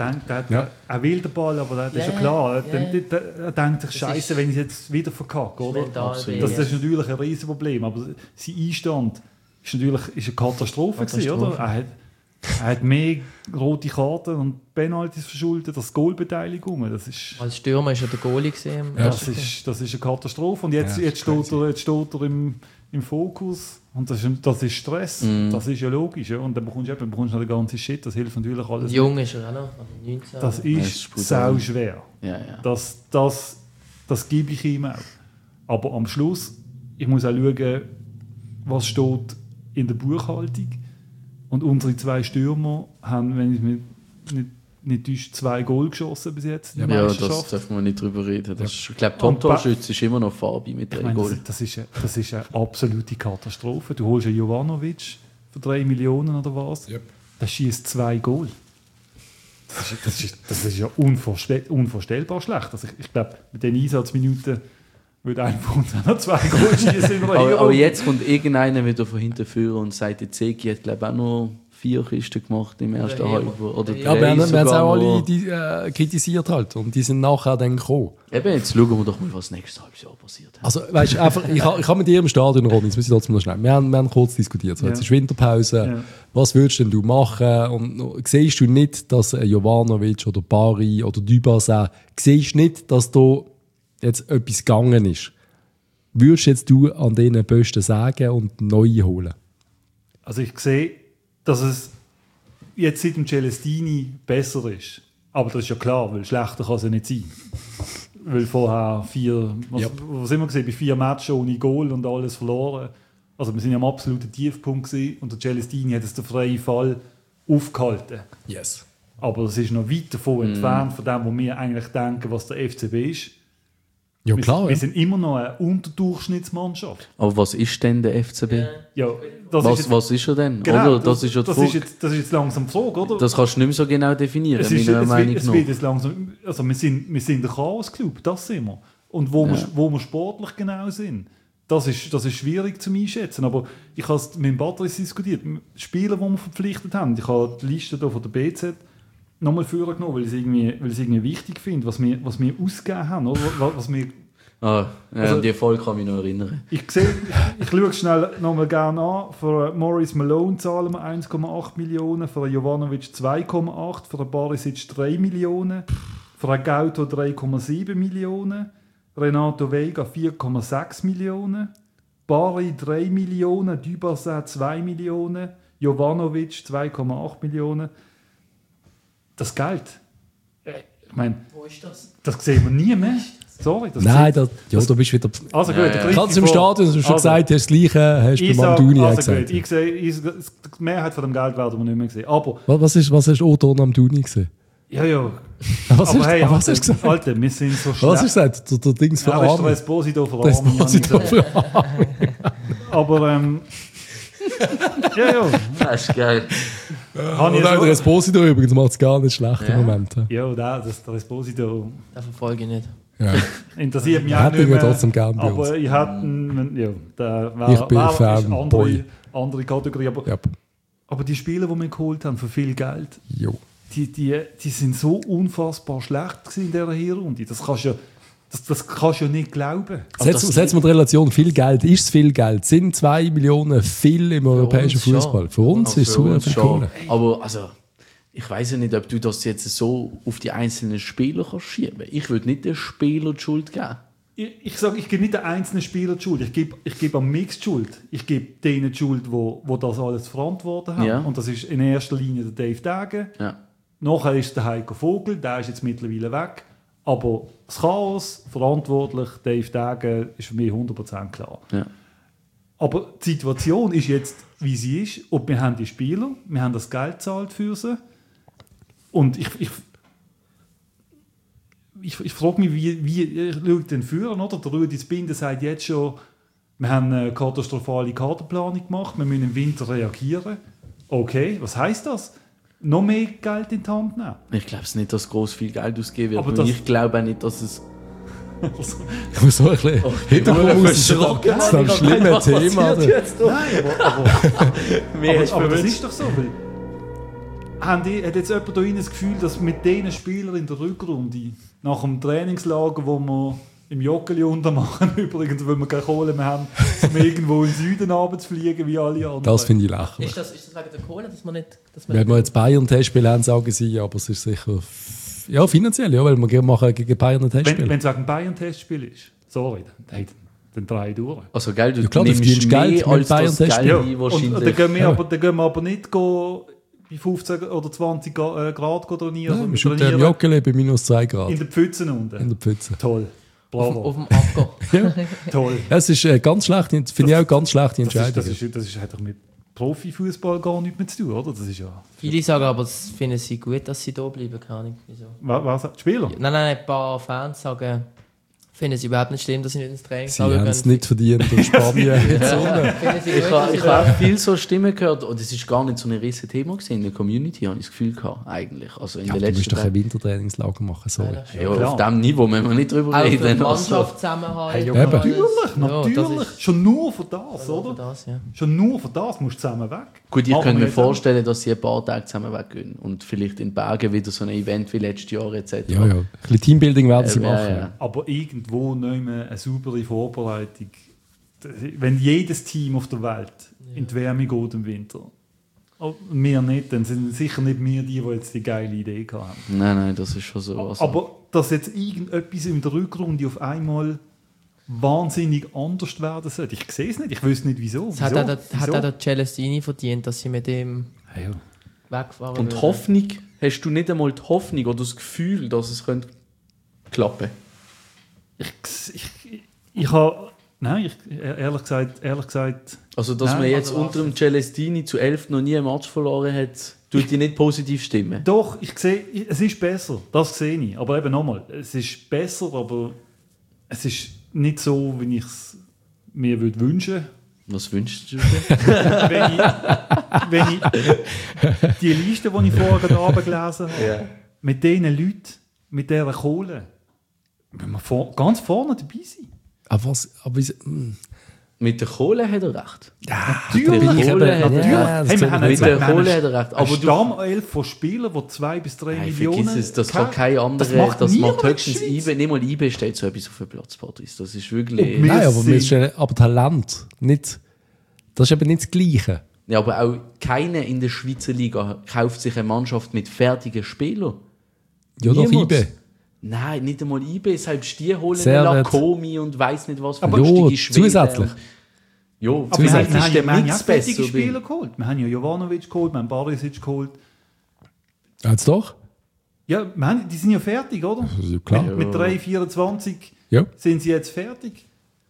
Er will den Ball, aber das ist ja klar. Er denkt sich, Scheiße, wenn ich jetzt wieder verkacke. Oder? Das ist natürlich ein Riesenproblem. Aber sein Einstand ist natürlich eine Katastrophe. Oder? Er hat mehr rote Karten und Penalties verschuldet als Goalbeteiligungen. Als Stürmer war er der Goalie gesehen. Das ist eine Katastrophe. Und jetzt steht er im Fokus. Und das ist Stress. Das ist ja logisch. Ja. Und dann bekommst du noch den ganzen Shit. Das hilft natürlich alles. Jung ist er auch noch. 19. Das ist sau schwer. Ja. Das gebe ich ihm auch. Aber am Schluss, ich muss auch schauen, was steht in der Buchhaltung. Und unsere 2 Stürmer haben, wenn ich mich nicht täusche, 2 Goal geschossen bis jetzt in der Meisterschaft. Ja, das darf man nicht drüber reden. Ich glaube, Top-Torschütze ist immer noch Fabi mit 3 Goal. Das ist eine absolute Katastrophe. Du holst einen Jovanovic für 3 Millionen oder was, der schießt 2 Goal. Das ist ja unvorstellbar schlecht. Also ich glaube, mit den Einsatzminuten würde einer von uns noch 2 Goal schießen. aber jetzt kommt irgendeiner wieder von hinten führen und sagt, der Zeki hat glaube ich auch noch 4 Kisten gemacht im ersten Halbjahr. Ja, wir haben es auch alle kritisiert halt und die sind nachher dann gekommen. Eben, jetzt schauen wir doch mal, was nächstes Halbjahr passiert. Also weißt du, einfach, ich habe mit dir im Stadion, Ronny, jetzt muss ich trotzdem noch schnell, wir haben kurz diskutiert, so, jetzt ist Winterpause, was würdest denn du machen und siehst du nicht, dass Jovanovic oder Bari oder Dybasa, siehst du nicht, dass da jetzt etwas gegangen ist? Würdest jetzt du an diesen Posten sagen und neue holen? Also ich sehe, dass es jetzt seit dem Celestini besser ist. Aber das ist ja klar, weil schlechter kann es ja nicht sein. Weil vorher 4 Matches ohne Goal und alles verloren. Also wir sind ja am absoluten Tiefpunkt gewesen und der Celestini hat es den freien Fall aufgehalten. Yes. Aber es ist noch weit davon entfernt von dem, wo wir eigentlich denken, was der FCB ist. Ja, klar. Wir sind immer noch eine Unterdurchschnittsmannschaft. Aber was ist denn der FCB? Ja, was ist er denn? Genau, oder? Das ist jetzt langsam die Frage, oder? Das kannst du nicht mehr so genau definieren, es wird jetzt langsam, also wir sind ein Chaos-Club, das sind wir. Und wo wir sportlich genau sind, das ist schwierig zu einschätzen. Aber ich habe es mit Patrice diskutiert. Spieler, die wir verpflichtet haben, ich habe die Liste hier von der BZ nochmal vorgenommen, weil ich es irgendwie wichtig finde, was wir ausgegeben haben. Oder? Was wir, an die Folge kann ich mich noch erinnern. Ich schaue es schnell nochmal gerne an. Für Maurice Malone zahlen wir 1,8 Millionen, für Jovanovic 2,8, für Barisic 3 Millionen, für Gauto 3,7 Millionen, Renato Vega 4,6 Millionen, Bari 3 Millionen, Dybasa 2 Millionen, Jovanovic 2,8 Millionen. Das Geld, ich meine, wo ist das? Das sehen wir nie mehr. Sorry, du bist wieder... Also gut, kannst du im Stadion, du hast schon gesagt, das Gleiche hast du beim Amdouni gesagt. Ich sehe, die Mehrheit von dem Geld werden wir nicht mehr sehen. Aber was hast du Otto am Amdouni gesehen? Ja. Was hast du gesagt? Alter, wir sind so schlecht. Was hast du gesagt? Der Dings für Arme. Der Esposito für Arme. Aber ja. Das ist geil. Der Esposito übrigens macht es gar nicht schlecht im Moment. Ja, der Esposito... Den verfolge ich nicht. Ja. Interessiert mich auch nicht mehr. Trotzdem gern bei uns. Aber ich hätte... Ich bin Fanboy. Andere Kategorie. Aber die Spieler, die wir geholt haben, für viel Geld, die sind so unfassbar schlecht in dieser Hinrunde. Das kannst du ja nicht glauben. Setz mal die Relation, viel Geld, ist es viel Geld? Sind 2 Millionen viel im europäischen Fußball? Für uns ist es super viel Kohle. Aber also, ich weiss ja nicht, ob du das jetzt so auf die einzelnen Spieler kannst schieben. Ich würde nicht den Spieler die Schuld geben. Ich sage, ich gebe nicht den einzelnen Spieler die Schuld. Ich gebe am Mix die Schuld. Ich gebe denen die Schuld, die das alles zu verantworten haben. Ja. Und das ist in erster Linie der Dave Degen. Ja. Nachher ist der Heiko Vogel, der ist jetzt mittlerweile weg. Aber das Chaos, verantwortlich, Dave Degen, ist für mich 100% klar. Ja. Aber die Situation ist jetzt, wie sie ist. Und wir haben die Spieler, wir haben das Geld gezahlt für sie. Und ich frage mich, wie schaut denn führen? Oder? Der Rudi Zbinden sagt jetzt schon, wir haben eine katastrophale Kaderplanung gemacht, wir müssen im Winter reagieren. Okay, was heisst das? Noch mehr Geld in die Hand nehmen? Ich glaube nicht, dass groß viel Geld ausgeben wird. Aber ich glaube auch nicht, dass es... Ich muss so ein bisschen Hintergrund das ein schlimmes Thema. Nein, aber das ist doch so. Hat jetzt jemand da das Gefühl, dass mit diesen Spielern in der Rückrunde, nach dem Trainingslager, wo wir im Joggeli untermachen, übrigens, weil wir keine Kohle mehr haben, um irgendwo in den Süden runterzufliegen, wie alle anderen. Das finde ich lächerlich. Ist das wegen der Kohle, dass man nicht... Wenn wir jetzt Bayern-Testspiele haben, sagen sie, aber es ist sicher... Ja, finanziell, ja, weil wir machen gegen Bayern ein Testspiel. Wenn es wegen Bayern-Testspiel ist, sorry, dann drehe ich durch. Also Geld, du ja, klar, nimmst Geld mehr als das Geld ja. ein, wahrscheinlich. Und dann gehen wir aber nicht bei 15 oder 20 Grad trainieren. Ja, wir schauen im Joggeli bei minus 2 Grad. In der Pfütze unten. In der Pfütze. Toll. Bravo. Auf dem Acker. Ja. Toll. Es ist ganz schlecht, finde ich auch ganz schlechte Entscheidung. Das hat doch mit Profifußball gar nichts mehr zu tun, oder? Das ist ja... Viele sagen aber, das finden sie gut, dass sie da bleiben. Keine Ahnung, wieso. Was? Die Spieler? Nein, ein paar Fans sagen, finden sie überhaupt nicht schlimm, dass sie nicht ins Training Sie haben es nicht verdient durch Spanien. Ich habe viel so Stimmen gehört und es ist gar nicht so ein riesiges Thema gewesen. In der Community habe ich das Gefühl gehabt, eigentlich. Also in Ja, der du musst letzten doch ein Wintertrainingslager machen, sorry. Ja, auf diesem Niveau müssen wir nicht drüber auch reden. für die Also. Mannschaft zusammenhalten. Hey, ja, Eben. natürlich. Ja, das ist- Schon nur für das, oder? Das, ja. Schon nur für das musst du zusammen weg. Gut, ich Machen könnte wir mir jetzt vorstellen, dass sie ein paar Tage zusammen weggehen und vielleicht in Bergen wieder so ein Event wie letztes Jahr etc. Ja, ja. Ein bisschen Teambuilding werden sie machen. Ja. Aber irgendwo nehmen wir eine saubere Vorbereitung. Wenn jedes Team auf der Welt in die Wärme geht im Winter, und wir nicht, dann sind sicher nicht wir die jetzt die geile Idee haben. Nein, das ist schon so. Also. Aber dass jetzt irgendetwas in der Rückrunde auf einmal wahnsinnig anders werden sollte, ich sehe es nicht, ich wüsste nicht wieso. Das hat auch der Celestini verdient, dass sie mit dem Ja. wegfahren Und die würden. Hoffnung, hast du nicht einmal die Hoffnung oder das Gefühl, dass es könnte klappen? Ich habe... Nein, ehrlich gesagt... Also, dass Nein, man jetzt also unter dem Celestini zu 11 noch nie ein Match verloren hat, tut die nicht positiv stimmen. Doch, ich sehe, es ist besser, das sehe ich. Aber eben nochmal, es ist besser, aber es ist nicht so, wie ich es mir wünschen würde. Was wünschst du dir? wenn ich die Liste, die ich vorher gerade gelesen habe, Ja. mit diesen Leuten, mit dieser Kohle, wenn wir ganz vorne dabei sind. Aber Mit der Kohle hat er recht. Natürlich, Mit der Kohle hat natürlich. er das Hey, wir sehen haben wir Mit nicht. der wir haben Kohle eine- hat er recht. Eine Aber du, Stammelf von Spielern, die 2 bis 3 nein, Millionen... vergiss es, das kann kein anderer. macht Das niemand macht in höchstens der Schweiz. IB. Nicht mal IB steht so etwas auf dem Platz, Patrice. Das ist wirklich... Und wir- Nein, aber, sind- aber Talent, nicht, das ist eben nicht das Gleiche. Ja, aber auch keiner in der Schweizer Liga kauft sich eine Mannschaft mit fertigen Spielern. Ja, doch Niemand. IB. Nein, nicht einmal IB. Selbst die holen Servet. Lakomi und weiss nicht was für Aber lustige ja, Schweden. zusätzlich. Ja, Aber wir vielleicht haben ist der ja Mix fertige besser. Spieler geholt. Wir haben ja Jovanovic geholt, wir haben Barisic geholt. Jetzt doch? Ja, die sind ja fertig, oder? Ja, klar. Mit 3,24 Ja. sind sie jetzt fertig.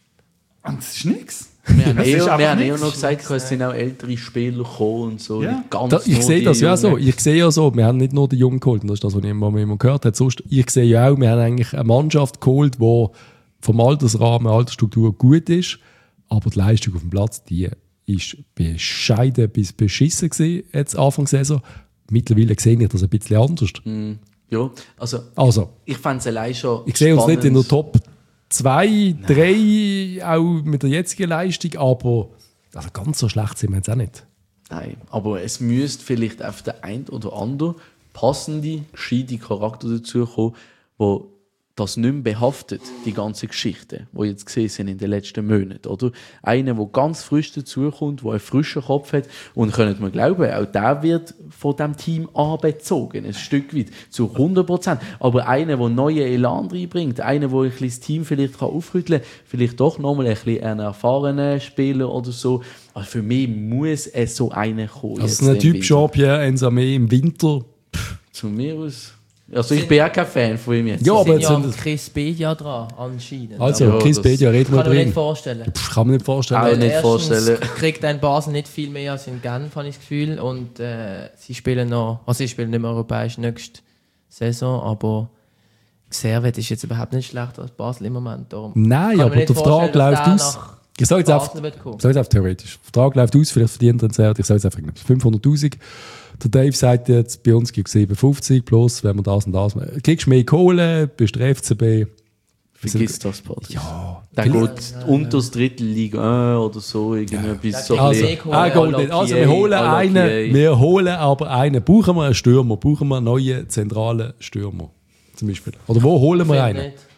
Und das ist nichts. Wir haben Das ist eher einfach noch nichts. gesagt, es sind auch ältere Spieler gekommen und so. Ja. Nicht ganz Ich nur sehe die das ja so. Jungen. Ich sehe ja so, wir haben nicht nur die Jungen geholt, und das ist das, was man immer gehört hat. Sonst, ich sehe ja auch, wir haben eigentlich eine Mannschaft geholt, die vom Altersrahmen, Altersstruktur gut ist, aber die Leistung auf dem Platz, die ist bescheiden bis beschissen gewesen, jetzt Anfang der Saison. Mittlerweile sehe ich das ein bisschen anders. Ja, Also, ich fände es allein schon ich sehe uns nicht in der spannend. Top 2, 3, auch mit der jetzigen Leistung, aber also ganz so schlecht sind wir jetzt auch nicht. Nein, aber es müsste vielleicht auf der ein oder andere passende, gescheite Charakter dazu kommen, wo das nicht mehr behaftet, die ganze Geschichte, die jetzt gesehen sind in den letzten Monaten. Oder? Einer, der ganz frisch dazukommt, der einen frischen Kopf hat und könnt mir glauben, auch der wird von diesem Team anbezogen, ein Stück weit, zu 100%. Aber einer, der neuen Elan reinbringt, einer, der ein bisschen das Team vielleicht aufrütteln kann, vielleicht doch nochmal ein bisschen einen erfahrenen Spieler oder so. Also für mich muss es so einer kommen. Also jetzt ein im Typ Winter. Jean-Pierre Ensame im Winter. Zu mir aus. Also ich bin ja kein Fan von ihm jetzt. Ja, aber sind jetzt ja sind am das- Chris Bedia dran, anscheinend. Also, Ja, Chris das Bedia, reden wir kann ich mir nicht drin. vorstellen. Kann man nicht vorstellen. Auch nicht Erstens vorstellen. kriegt ein Basel nicht viel mehr als in Genf, habe ich das Gefühl. Und sie spielen nicht mehr europäisch nächste Saison, aber Servet ist jetzt überhaupt nicht schlechter als Basel im Moment. Darum Nein, kann ich mir aber nicht der Vertrag vorstellen, dass läuft der aus. nach Ich sage jetzt einfach, Basel wird kommen. ich sage jetzt einfach theoretisch. Der Vertrag läuft aus, vielleicht verdient er ich sage jetzt einfach 500'000. Der Dave sagt jetzt, bei uns gibt es 57 plus, wenn wir das und das machen. Kriegst du mehr Kohle, bist der FCB. Vergiss das, Patrick. Ja, Der geht unter das Drittel Liga oder so. Irgendetwas so also, ein bisschen also wir holen à la einen, Kiei. wir holen aber einen. Brauchen wir einen Stürmer, brauchen wir einen neuen zentralen Stürmer zum Beispiel. Oder wo holen wir einen? Nicht.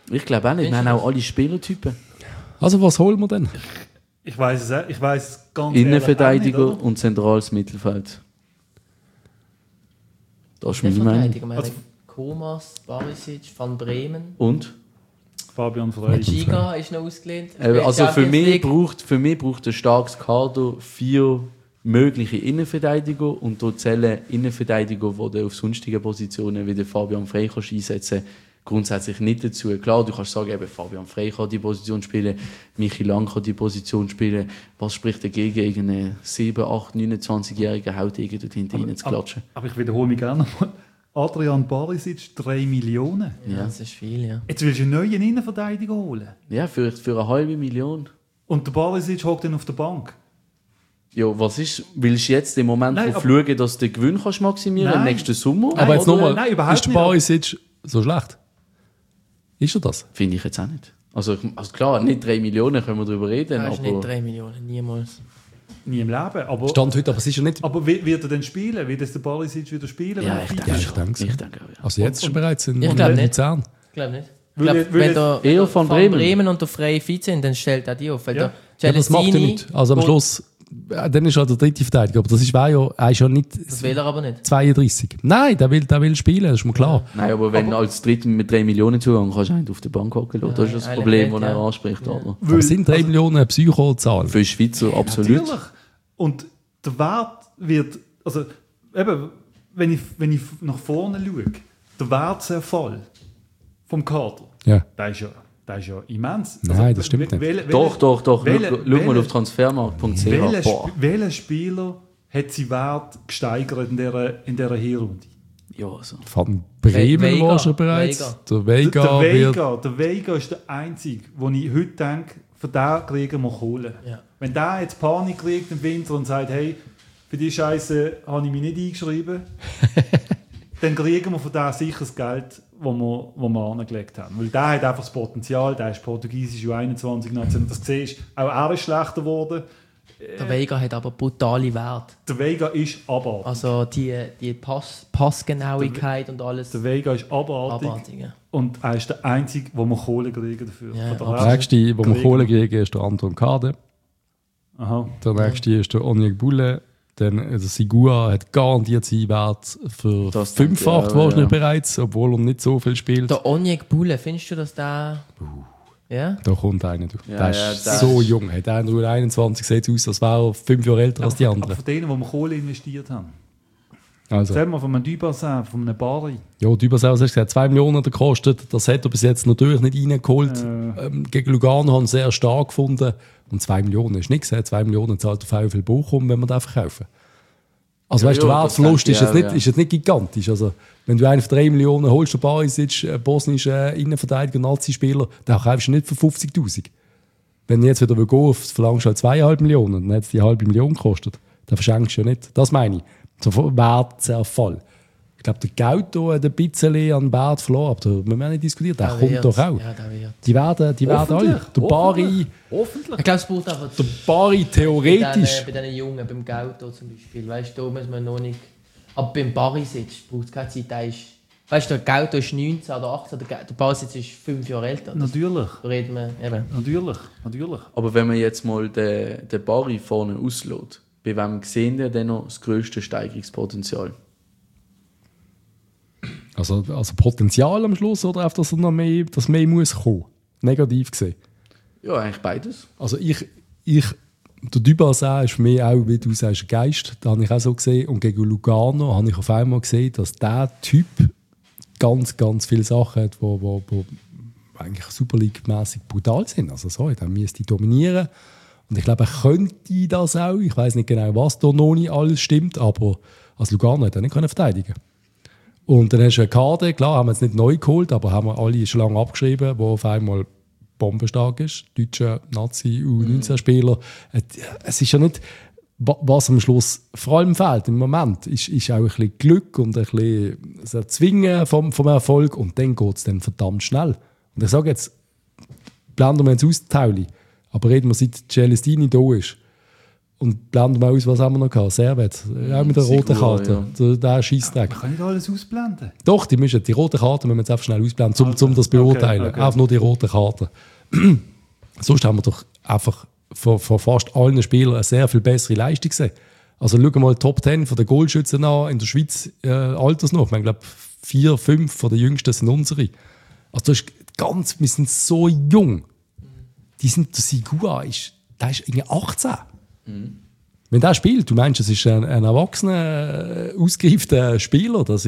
Ich glaube auch nicht. Wir haben auch alle Spielertypen. Also was holen wir denn? Ich weiß es ganz Innenverteidiger ehrlich auch nicht, und zentrales Mittelfeld. Das ist meine Meinung. Innenverteidiger. Wir haben Komas, Barisic, Van Bremen. Und? Fabian Frey. Giga ist noch ausgelehnt. Also für mich braucht ein starkes Kader 4 mögliche Innenverteidiger und dort zählen Innenverteidiger, die auf sonstigen Positionen wie der Fabian Frey kannst einsetzen, grundsätzlich nicht dazu. Klar, du kannst sagen, eben, Fabian Frey kann die Position spielen, Michi Lang kann die Position spielen. Was spricht dagegen, irgendeinen 7, 8, 29-jährigen Hautegen dort hinten rein zu klatschen? Aber ich wiederhole mich gerne nochmal. Adrian Barisic, 3 Millionen. Ja, das ist viel, ja. Jetzt willst du einen neuen Innenverteidiger holen. Ja, für 500.000. Und der Barisic hockt dann auf der Bank. Ja, was ist? Willst du jetzt im Moment schauen, dass du den Gewinn kannst maximieren im nächsten Sommer? Aber jetzt nochmal, ist der nicht. Barisic so schlecht? Ist er das? Finde ich jetzt auch nicht. Also klar, nicht 3 Millionen können wir darüber reden. Das ist aber nicht 3 Millionen, niemals. Nie im Leben. Aber, Stand heute, aber es ist ja nicht... aber wird er denn spielen? Wird es der Barisic wieder spielen? Ja, ich denke so. Ich denke auch, ja. Also jetzt schon bereits in Ich glaube nicht. Luzern. Ich glaube nicht. Ich Weil- glaube, wenn weil- der Eher von Bremen. und der Frey fit sind, dann stellt er die auf. Weil Ja. der Ja, das macht er Celestini, nicht. Also am wo- Schluss, dann ist er der dritte Verteidiger, aber das ist, er ist ja nicht Das will er aber nicht. 32. Nein, der will spielen, das ist mir klar. Nein, aber wenn als Dritter mit 3 Millionen Zugang kannst du eigentlich auf der Bank hocken lassen. Das ist das eigentlich Problem, nicht, das er ja. anspricht. Aber Aber sind 3 Millionen eine Psychozahl? für Schweizer absolut. Natürlich. Und der Wert wird, also eben, wenn ich nach vorne schaue, der Wertserfall vom Kader, Ja. der ist ja immens. Nein, das stimmt nicht. Doch. Schau mal welcher auf transfermarkt.ch. Boah. Welcher Spieler hat seinen Wert gesteigert in dieser Hinrunde? Ja, also. Von Bremen Vega. war schon bereits. Der Vega wird... Der Vega ist der Einzige, wo ich heute denke, für den kriegen wir Kohle. Ja. Wenn der jetzt Panik kriegt im Winter und sagt, hey, für die Scheiße habe ich mich nicht eingeschrieben, dann kriegen wir von dem sicher das Geld, das wir angelegt haben. Weil der hat einfach das Potenzial, der ist portugiesisch U21 Nation. Das siehst du, auch er ist schlechter geworden. Der Vega hat aber brutale Werte. Der Vega ist abartig. Also die Passgenauigkeit und alles. Der Vega ist abartig. Abartig, ja. Und er ist der Einzige, wo wir Kohle kriegen dafür. Ja, Von der aber Der nächste, wo wir Kohle kriegen, ist der Anton Kade. Aha. Der nächste ist der Onyek Bulle. Dann der Sigua hat garantiert seinen Wert für Das denke ich fünffacht auch, wahrscheinlich ja. bereits, obwohl er nicht so viel spielt. Der Onyek Bulle, findest du, dass der... Ja? Da kommt einer. Du. Ja, der ja, ist der so ist- jung. Hat einer nur 21, sieht aus, als wäre er 5 Jahre älter als die Aber anderen. von denen, die wir Kohle investiert haben. Also, Erzähl mal von einem Dubassin, von einem Bari. ja, die Übersee hat gesagt, 2 Millionen hat er gekostet. Das hat er bis jetzt natürlich nicht reingeholt. Gegen Lugano haben sie sehr stark gefunden. Und 2 Millionen ist nichts. 2 Millionen zahlt der VfL Bochum, wenn wir den verkaufen. Also Ja, weißt du, ja, der das Wertverlust denke ist jetzt, ich nicht, auch, ja. ist jetzt nicht gigantisch. Also, wenn du einen für 3 Millionen holst, der Barisic, bosnischer Innenverteidiger, Nazi-Spieler, dann kaufst du nicht für 50'000. Wenn du jetzt wieder gehen verlangst du halt 2,5 Millionen, dann hat es die halbe Million gekostet. Dann verschenkst du ja nicht. Das meine ich. So Wertserfall. Ich glaube, der Gauto hat ein bisschen an Wert verloren, aber da müssen wir nicht diskutieren. Der kommt wird. doch auch. Ja, der wird. Die werden alle. Der Bari, Hoffentlich. Ich glaube, es braucht einfach... der Bari theoretisch. Bei diesen Jungen, beim Gauto zum Beispiel, weißt du, da muss man noch nicht... Aber beim Barisic braucht es keine Zeit, der ist... Weißt du, der Gauto ist 19 oder 18, der Barisic ist 5 Jahre älter. Natürlich. Da reden wir eben... Natürlich. Aber wenn man jetzt mal den Barry vorne auslässt, bei wem sehen wir denn noch das grösste Steigerungspotenzial? Also Potenzial am Schluss oder einfach, dass noch mehr, dass mehr muss kommen? Negativ gesehen. Ja, eigentlich beides. Also der Dubassin ist für mich auch, wie du sagst, ein Geist. Das habe ich auch so gesehen. Und gegen Lugano habe ich auf einmal gesehen, dass der Typ ganz, ganz viele Sachen hat, die eigentlich Super League-mässig brutal sind. Also so, dann müsste die dominieren. Und ich glaube, er könnte das auch. Ich weiß nicht genau, was da noch nicht alles stimmt, aber als Lugano hat er nicht verteidigen. Und dann hast du einen Kader, klar, haben wir jetzt nicht neu geholt, aber haben wir alle schon lange abgeschrieben, wo auf einmal bombenstark ist. Deutsche Nazi, U19-Spieler. Es ist ja nicht, was am Schluss vor allem fehlt im Moment, ist auch ein bisschen Glück und ein bisschen das Erzwingen vom Erfolg und dann geht es dann verdammt schnell. Und ich sage jetzt, blenden wir jetzt aus, Tauli, aber reden wir, seit Celestini da ist Und blenden wir aus, was haben wir noch gehabt? Servet, auch mit der roten Karte. Ja. Der Scheissdreck. Man kann nicht alles ausblenden. Doch, die roten Karten müssen wir jetzt einfach schnell ausblenden, um das beurteilen. Okay. Einfach nur die roten Karten. Sonst haben wir doch einfach von fast allen Spielern eine sehr viel bessere Leistung gesehen. Also schau mal die Top 10 von den Goalschützen an in der Schweiz alters noch. Ich glaube, 4, 5 von den Jüngsten sind unsere. Also wir sind so jung. Der Sigua der ist irgendwie 18. Wenn der spielt, du meinst, es ist ein erwachsener, ausgereifter Spieler, das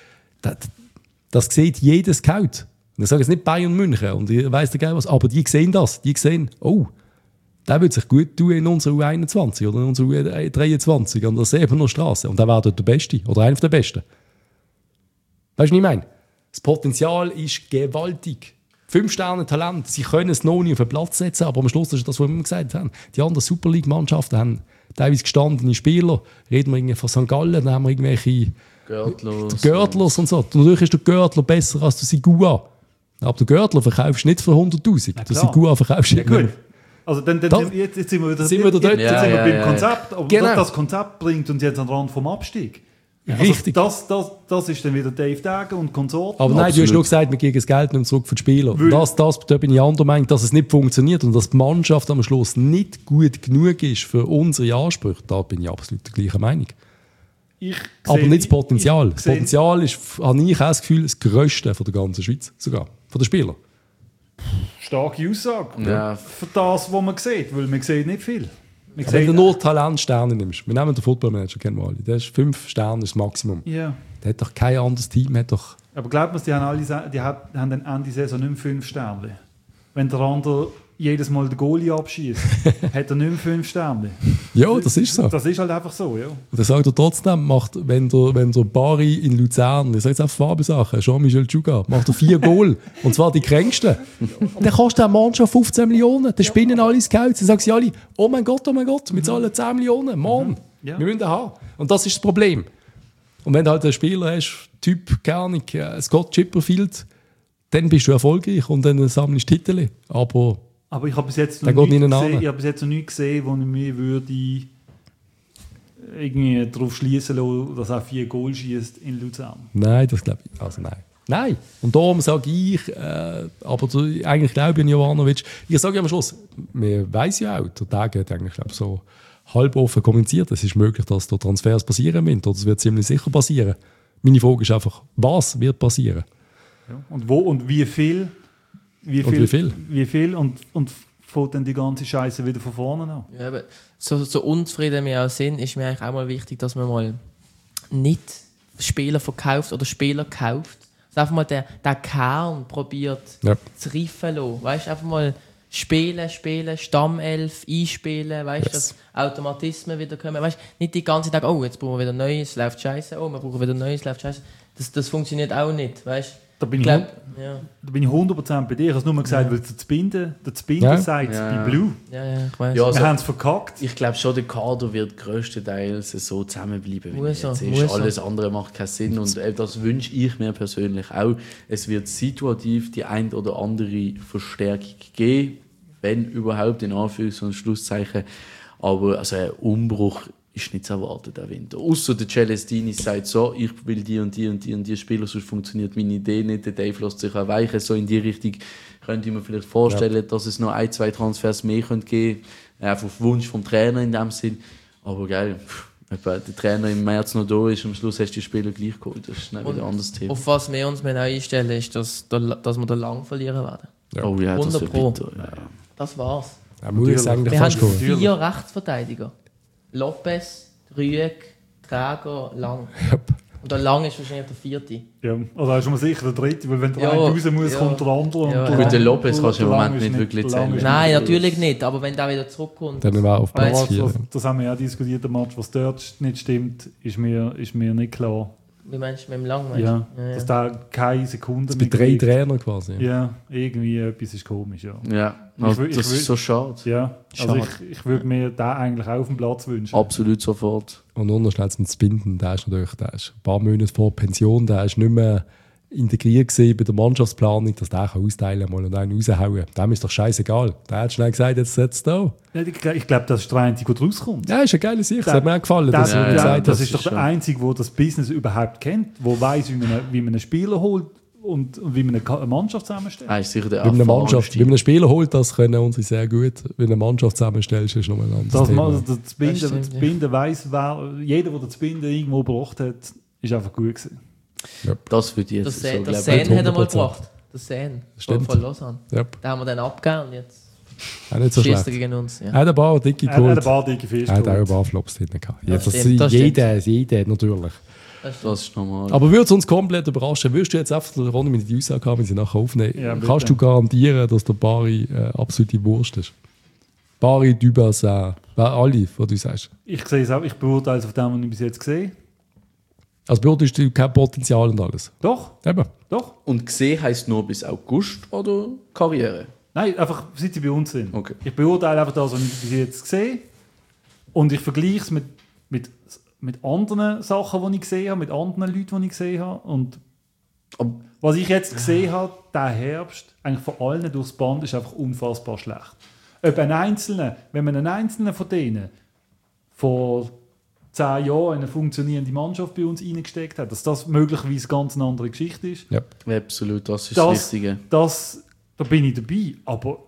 sieht jeder Scout. Und ich sage jetzt nicht Bayern München und ich weiss nicht was, aber die sehen das. Die sehen, oh, der würde sich gut tun in unserer U21 oder in unserer U23 an der Sebener Straße. Und der wäre dort der Beste oder einer der Besten. Weißt du, was ich meine? Das Potenzial ist gewaltig. 5 Sterne Talent, sie können es noch nicht auf den Platz setzen, aber am Schluss ist das, was wir immer gesagt haben. Die anderen Super League-Mannschaften haben teilweise gestandene Spieler. Reden wir von St. Gallen, dann haben wir irgendwelche Görtlers und so. Und natürlich ist der Görtler besser als der Sigua. Aber der Görtler verkaufst du nicht für 100'000. Der Sigua verkaufst du nicht. Also jetzt sind wir wieder dort. Jetzt sind wir beim Konzept. Aber genau. Das Konzept bringt uns jetzt an den Rand vom Abstieg. Richtig. Also das ist dann wieder Dave Dagen und Konsorten. Aber nein, du hast nur gesagt, wir geben das Geld nicht zurück für die Spieler. Da bin ich anderer Meinung, dass es nicht funktioniert und dass die Mannschaft am Schluss nicht gut genug ist für unsere Ansprüche. Da bin ich absolut der gleichen Meinung. Aber nicht das Potenzial. Das Potenzial ist, habe ich auch das Gefühl, das Grösste von der ganzen Schweiz. Sogar. Von den Spielern. Starke Aussage. Ja. Für das, was man sieht. Weil man sieht nicht viel. Wenn du nur Talentsterne nimmst, wir nehmen den Footballmanager, kennen wir alle, der ist 5 Sterne das Maximum. Yeah. Der hat doch kein anderes Team. Aber glaubt man, die haben dann Ende Saison nicht mehr 5 Sterne. Wenn der andere jedes Mal den Goalie abschießt, hat er nicht mehr 5 Sterne. Ja, das ist so. Das ist halt einfach so, ja. Und dann sagt er trotzdem, wenn der Bari in Luzern, ich sage jetzt einfach Fabelsachen, Jean-Michel Tschouga, macht er 4 Goal, und zwar die kränksten. Dann kostet der Mannschaft 15 Millionen, dann spinnen alle Scouts, dann sagen sie alle, oh mein Gott, wir zahlen 10 Millionen, Mann, wir müssen den haben. Und das ist das Problem. Und wenn du halt einen Spieler hast, Typ, keine Ahnung, Scott Chipperfield, dann bist du erfolgreich und dann sammelst du Titel. Aber ich habe bis jetzt noch nichts gesehen, wo ich mir würde irgendwie darauf schließen lassen, dass er 4 Goal schießt in Luzern. Nein, das glaube ich. Also nein. Und darum sage ich, eigentlich glaube ich an Jovanovic. Ich sage ja am Schluss, man weiss ja auch, der Tag hat eigentlich so halb offen kommuniziert, es ist möglich, dass da Transfers passieren werden, oder es wird ziemlich sicher passieren. Meine Frage ist einfach, was wird passieren? Ja. Und wo und wie viel? Wie viel und fängt dann die ganze Scheiße wieder von vorne an? Ja, aber so unzufrieden wir auch sind, ist mir eigentlich auch mal wichtig, dass man mal nicht Spieler verkauft oder Spieler kauft. Also einfach mal den Kern probiert zu reifen lassen. Weißt, einfach mal spielen, Stammelf, einspielen, weißt, dass Automatismen wieder kommen. Weißt, nicht die ganze Tag, oh, jetzt brauchen wir wieder Neues, läuft scheiße, oh, wir brauchen wieder Neues, läuft scheiße. Das funktioniert auch nicht, weißt. Da bin ich 100% bei dir. Ich habe es nur mal gesagt, weil der Zbinder sagt, bei Blue. Ja, ich weiss. Ja, wir haben es verkackt. Ich glaube schon, der Kader wird größtenteils so zusammenbleiben, wie jetzt ist. Alles andere macht keinen Sinn. Und das wünsche ich mir persönlich auch. Es wird situativ die ein oder andere Verstärkung geben, wenn überhaupt, in Anführungs- und Schlusszeichen. Aber also ein Umbruch ist nicht zu erwarten, der Winter. Ausser der Celestini sagt so, ich will die und die Spieler, sonst funktioniert meine Idee nicht. Der Dave lässt sich erweichen. So in die Richtung könnte ich mir vielleicht vorstellen, dass es noch 1-2 Transfers mehr geben könnte. Auf Wunsch vom Trainer in dem Sinn. Aber geil, der Trainer im März noch da ist, am Schluss hast du die Spieler gleich geholt. Das ist wieder ein anderes Thema. Auf was wir uns einstellen, ist, dass wir den Lang verlieren werden. Ja. Oh ja, das wird bitter. Ja. Das war's. Ja, muss ich sagen, wir haben 4 Rechtsverteidiger. Lopez, Rüegg, Träger, Lang. Yep. Und der Lang ist wahrscheinlich der 4. Ja, also ist man sicher der 3, weil wenn der eine raus muss, kommt der andere. Ja. Mit den Lopez kannst du im Moment nicht wirklich zählen. Nein, natürlich nicht, aber wenn der wieder zurückkommt... Dann war auf Platz 4. Das haben wir ja diskutiert, der Match, was dort nicht stimmt, ist mir nicht klar. Wie meinst du mit dem Lang? Ja, dass da keine Sekunde mehr... Bei 3 Trainer quasi. Ja, irgendwie etwas ist komisch, ja. Ja, also das ist so schade. Ja, also ich würde mir den eigentlich auch auf dem Platz wünschen. Absolut sofort. Und unterschätzt mit Spinden, der ist ein paar Monate vor Pension, der ist nicht mehr integriert gewesen bei der Mannschaftsplanung, dass der austeilen kann und einen raushauen. Dem ist doch scheißegal. Der hat schnell gesagt, jetzt setzt da. Ich glaube, das ist der Einzige, der rauskommt. Ja, ist eine geile Sicht. Das hat mir auch gefallen. Das ist doch schon der Einzige, der das Business überhaupt kennt, der weiss, wie man einen Spieler holt und wie man eine Mannschaft zusammenstellt. Ist sicher der wie man einen Spieler holt, das können unsere sehr gut. Wenn eine Mannschaft zusammenstellst, ist noch ein anderes Thema. Das Binden weiss, jeder, der das Binden irgendwo gebracht hat, ist einfach gut gewesen. Yep. Das würde ich jetzt das so Das Sen hat er mal 100%. gebracht. Das Sen. Stimmt. Von Lausanne. Yep. Den haben wir dann abgegeben und jetzt Auch nicht so schießt schlecht. er gegen uns. Ja. Er hat ein paar dicke Er hat ein geholt. paar dicke Fische Er hat auch ein geholt. paar Flops drin gehabt. Ja, Das das stimmt, das jeder natürlich. Das ist normal. Aber würde es uns komplett überraschen, würdest du jetzt einfach eine Runde mit die Aussage haben, wenn sie nachher aufnehmen, Ja, bitte. kannst du garantieren, dass der Bari absolute Wurst ist? Bari, Dubas, alle, die du sagst. Ich sehe es auch, ich beurteile es auf dem, was ich bis jetzt gesehen habe. Also beurteilst du kein Potenzial und alles? Doch, Eben. doch. Und gesehen heisst nur bis August oder Karriere? Nein, einfach seit sie bei uns sind. Okay. Ich beurteile einfach das, was ich bis jetzt sehe. Und ich vergleiche es mit anderen Sachen, die ich gesehen habe, mit anderen Leuten, die ich gesehen habe. Und Aber was ich jetzt gesehen habe, der Herbst, eigentlich von allen durchs Band, ist einfach unfassbar schlecht. Ob ein Einzelner, wenn man einen Einzelnen von denen vor 10 Jahren in eine funktionierende Mannschaft bei uns reingesteckt hat, dass das möglicherweise ganz eine andere Geschichte ist, Ja. absolut, das ist das Richtige. da bin ich dabei. Aber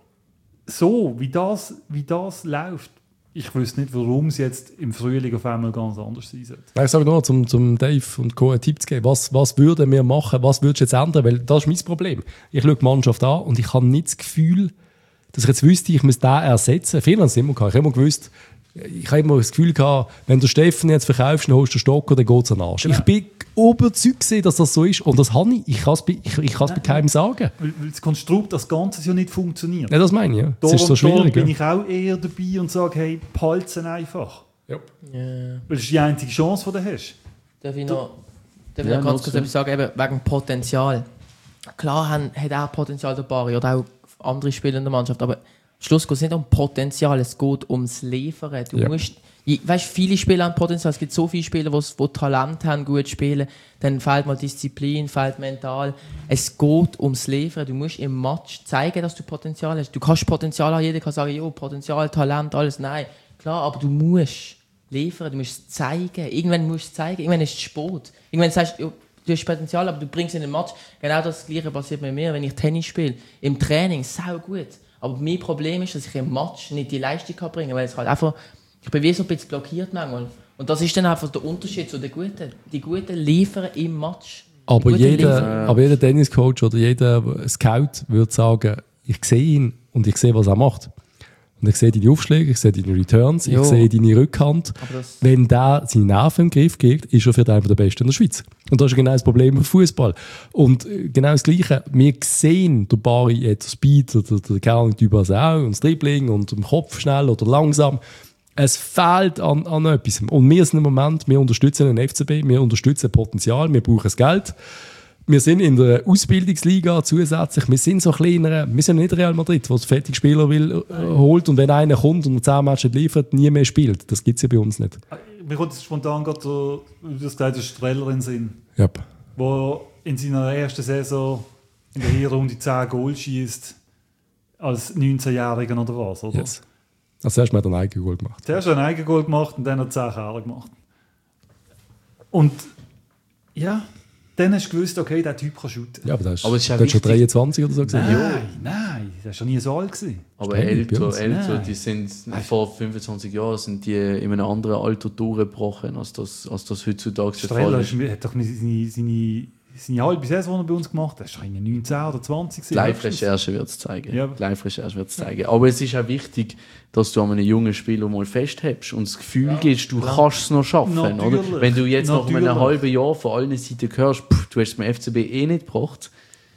so, wie das läuft, ich wüsste nicht, warum es jetzt im Frühling auf einmal ganz anders sein sollte. Ich sage nur, zum Dave und Co. einen Tipp zu geben. Was würden wir machen? Was würdest du jetzt ändern? Weil das ist mein Problem. Ich schaue die Mannschaft an und ich habe nicht das Gefühl, dass ich jetzt wüsste, ich muss den ersetzen. Viele haben es immer gehabt. Ich habe immer gewusst, ich habe immer das Gefühl gehabt, wenn du Steffen jetzt verkaufst, dann holst du den Stocker, dann geht es an den Arsch. Genau. Ich bin überzeugt, dass das so ist. Und das habe ich. Ich kann es bei keinem sagen. Weil das Konstrukt, das Ganze ja nicht funktioniert. Ja, das meine ich. Ja. Das Darum, ist so schwierig. bin Ja. ich auch eher dabei und sage, hey, behalten einfach. Ja. Weil das ist die einzige Chance, die du hast. Darf ich noch Ja, ganz noch kurz so. etwas sagen, eben wegen Potenzial. Klar hat auch Potenzial der Bari oder auch andere Spieler in der Mannschaft, aber am Schluss geht es nicht um Potenzial, es geht ums Liefern. Du musst, weißt, viele Spieler haben Potenzial, es gibt so viele Spieler, die Talent haben, gut spielen, dann fehlt mal Disziplin, fehlt mental. Es geht ums Liefern, du musst im Match zeigen, dass du Potenzial hast. Du kannst Potenzial haben, jeder kann sagen, jo, Potenzial, Talent, alles, nein. Klar, aber du musst liefern, du musst es zeigen. Irgendwann musst du es zeigen, irgendwann ist es Sport. Irgendwann sagst du, du hast Potenzial, aber du bringst es in den Match. Genau das Gleiche passiert mit mir, wenn ich Tennis spiele. Im Training, sau gut. Aber mein Problem ist, dass ich im Match nicht die Leistung bringen kann, weil es halt einfach, ich bin wie so ein bisschen blockiert manchmal. Und das ist dann einfach der Unterschied zu den Guten. Die Guten liefern im Match. Aber Gute jeder Tenniscoach oder jeder Scout würde sagen, ich sehe ihn und ich sehe, was er macht. Und ich sehe deine Aufschläge, ich sehe deine Returns, Jo. ich sehe deine Rückhand. Aber das- Wenn der seine Nerven im Griff kriegt, ist er für einen der Besten in der Schweiz. Und das ist genau das Problem im Fußball. Und genau das Gleiche, wir sehen der Bari jetzt Speed, der Kerl Dubas auch, und das Dribbling und im Kopf schnell oder langsam. Es fehlt an etwas. Und wir sind im Moment, wir unterstützen den FCB, wir unterstützen Potenzial, wir brauchen das Geld. Wir sind in der Ausbildungsliga zusätzlich. Wir sind so kleiner, wir sind nicht Real Madrid, der fertige Spieler holt und wenn einer kommt und 10 Matches liefert, nie mehr spielt. Das gibt es ja bei uns nicht. Mir kommt jetzt spontan gerade so, wie du das gesagt hast, Streller in den Sinn, Yep. der in seiner ersten Saison in der Hinrunde 10 Goal schießt als 19-Jähriger oder was, oder? Yes. Also zuerst mal einen eigenen Goal gemacht. Zuerst hat er einen Eigengoal gemacht und dann hat er 10 Kerle gemacht. Und ja, dann hast du gewusst, okay, der Typ kann shooten. Ja, aber das Aber es ist ja der hat schon wichtig. 23 oder so gesagt. Nein, der war schon nie so alt gewesen. Aber Ständig bei uns. älter, Nein. die sind vor 25 Jahren sind die in einem anderen Alter durchgebrochen, als das heutzutage der Streller Fall ist. hat doch seine halbe Saison, die er bei uns gemacht hat, das war 19 oder 20 gewesen. Live-Recherche wird es zeigen. Ja. Live-Recherche wird's zeigen. Aber es ist auch wichtig, dass du an einem jungen Spieler mal festhältst und das Gefühl gibst, du kannst es noch schaffen. Natürlich. Oder? Wenn du jetzt nach einem Natürlich. halben Jahr von allen Seiten hörst, du hast es beim FCB eh nicht gebracht.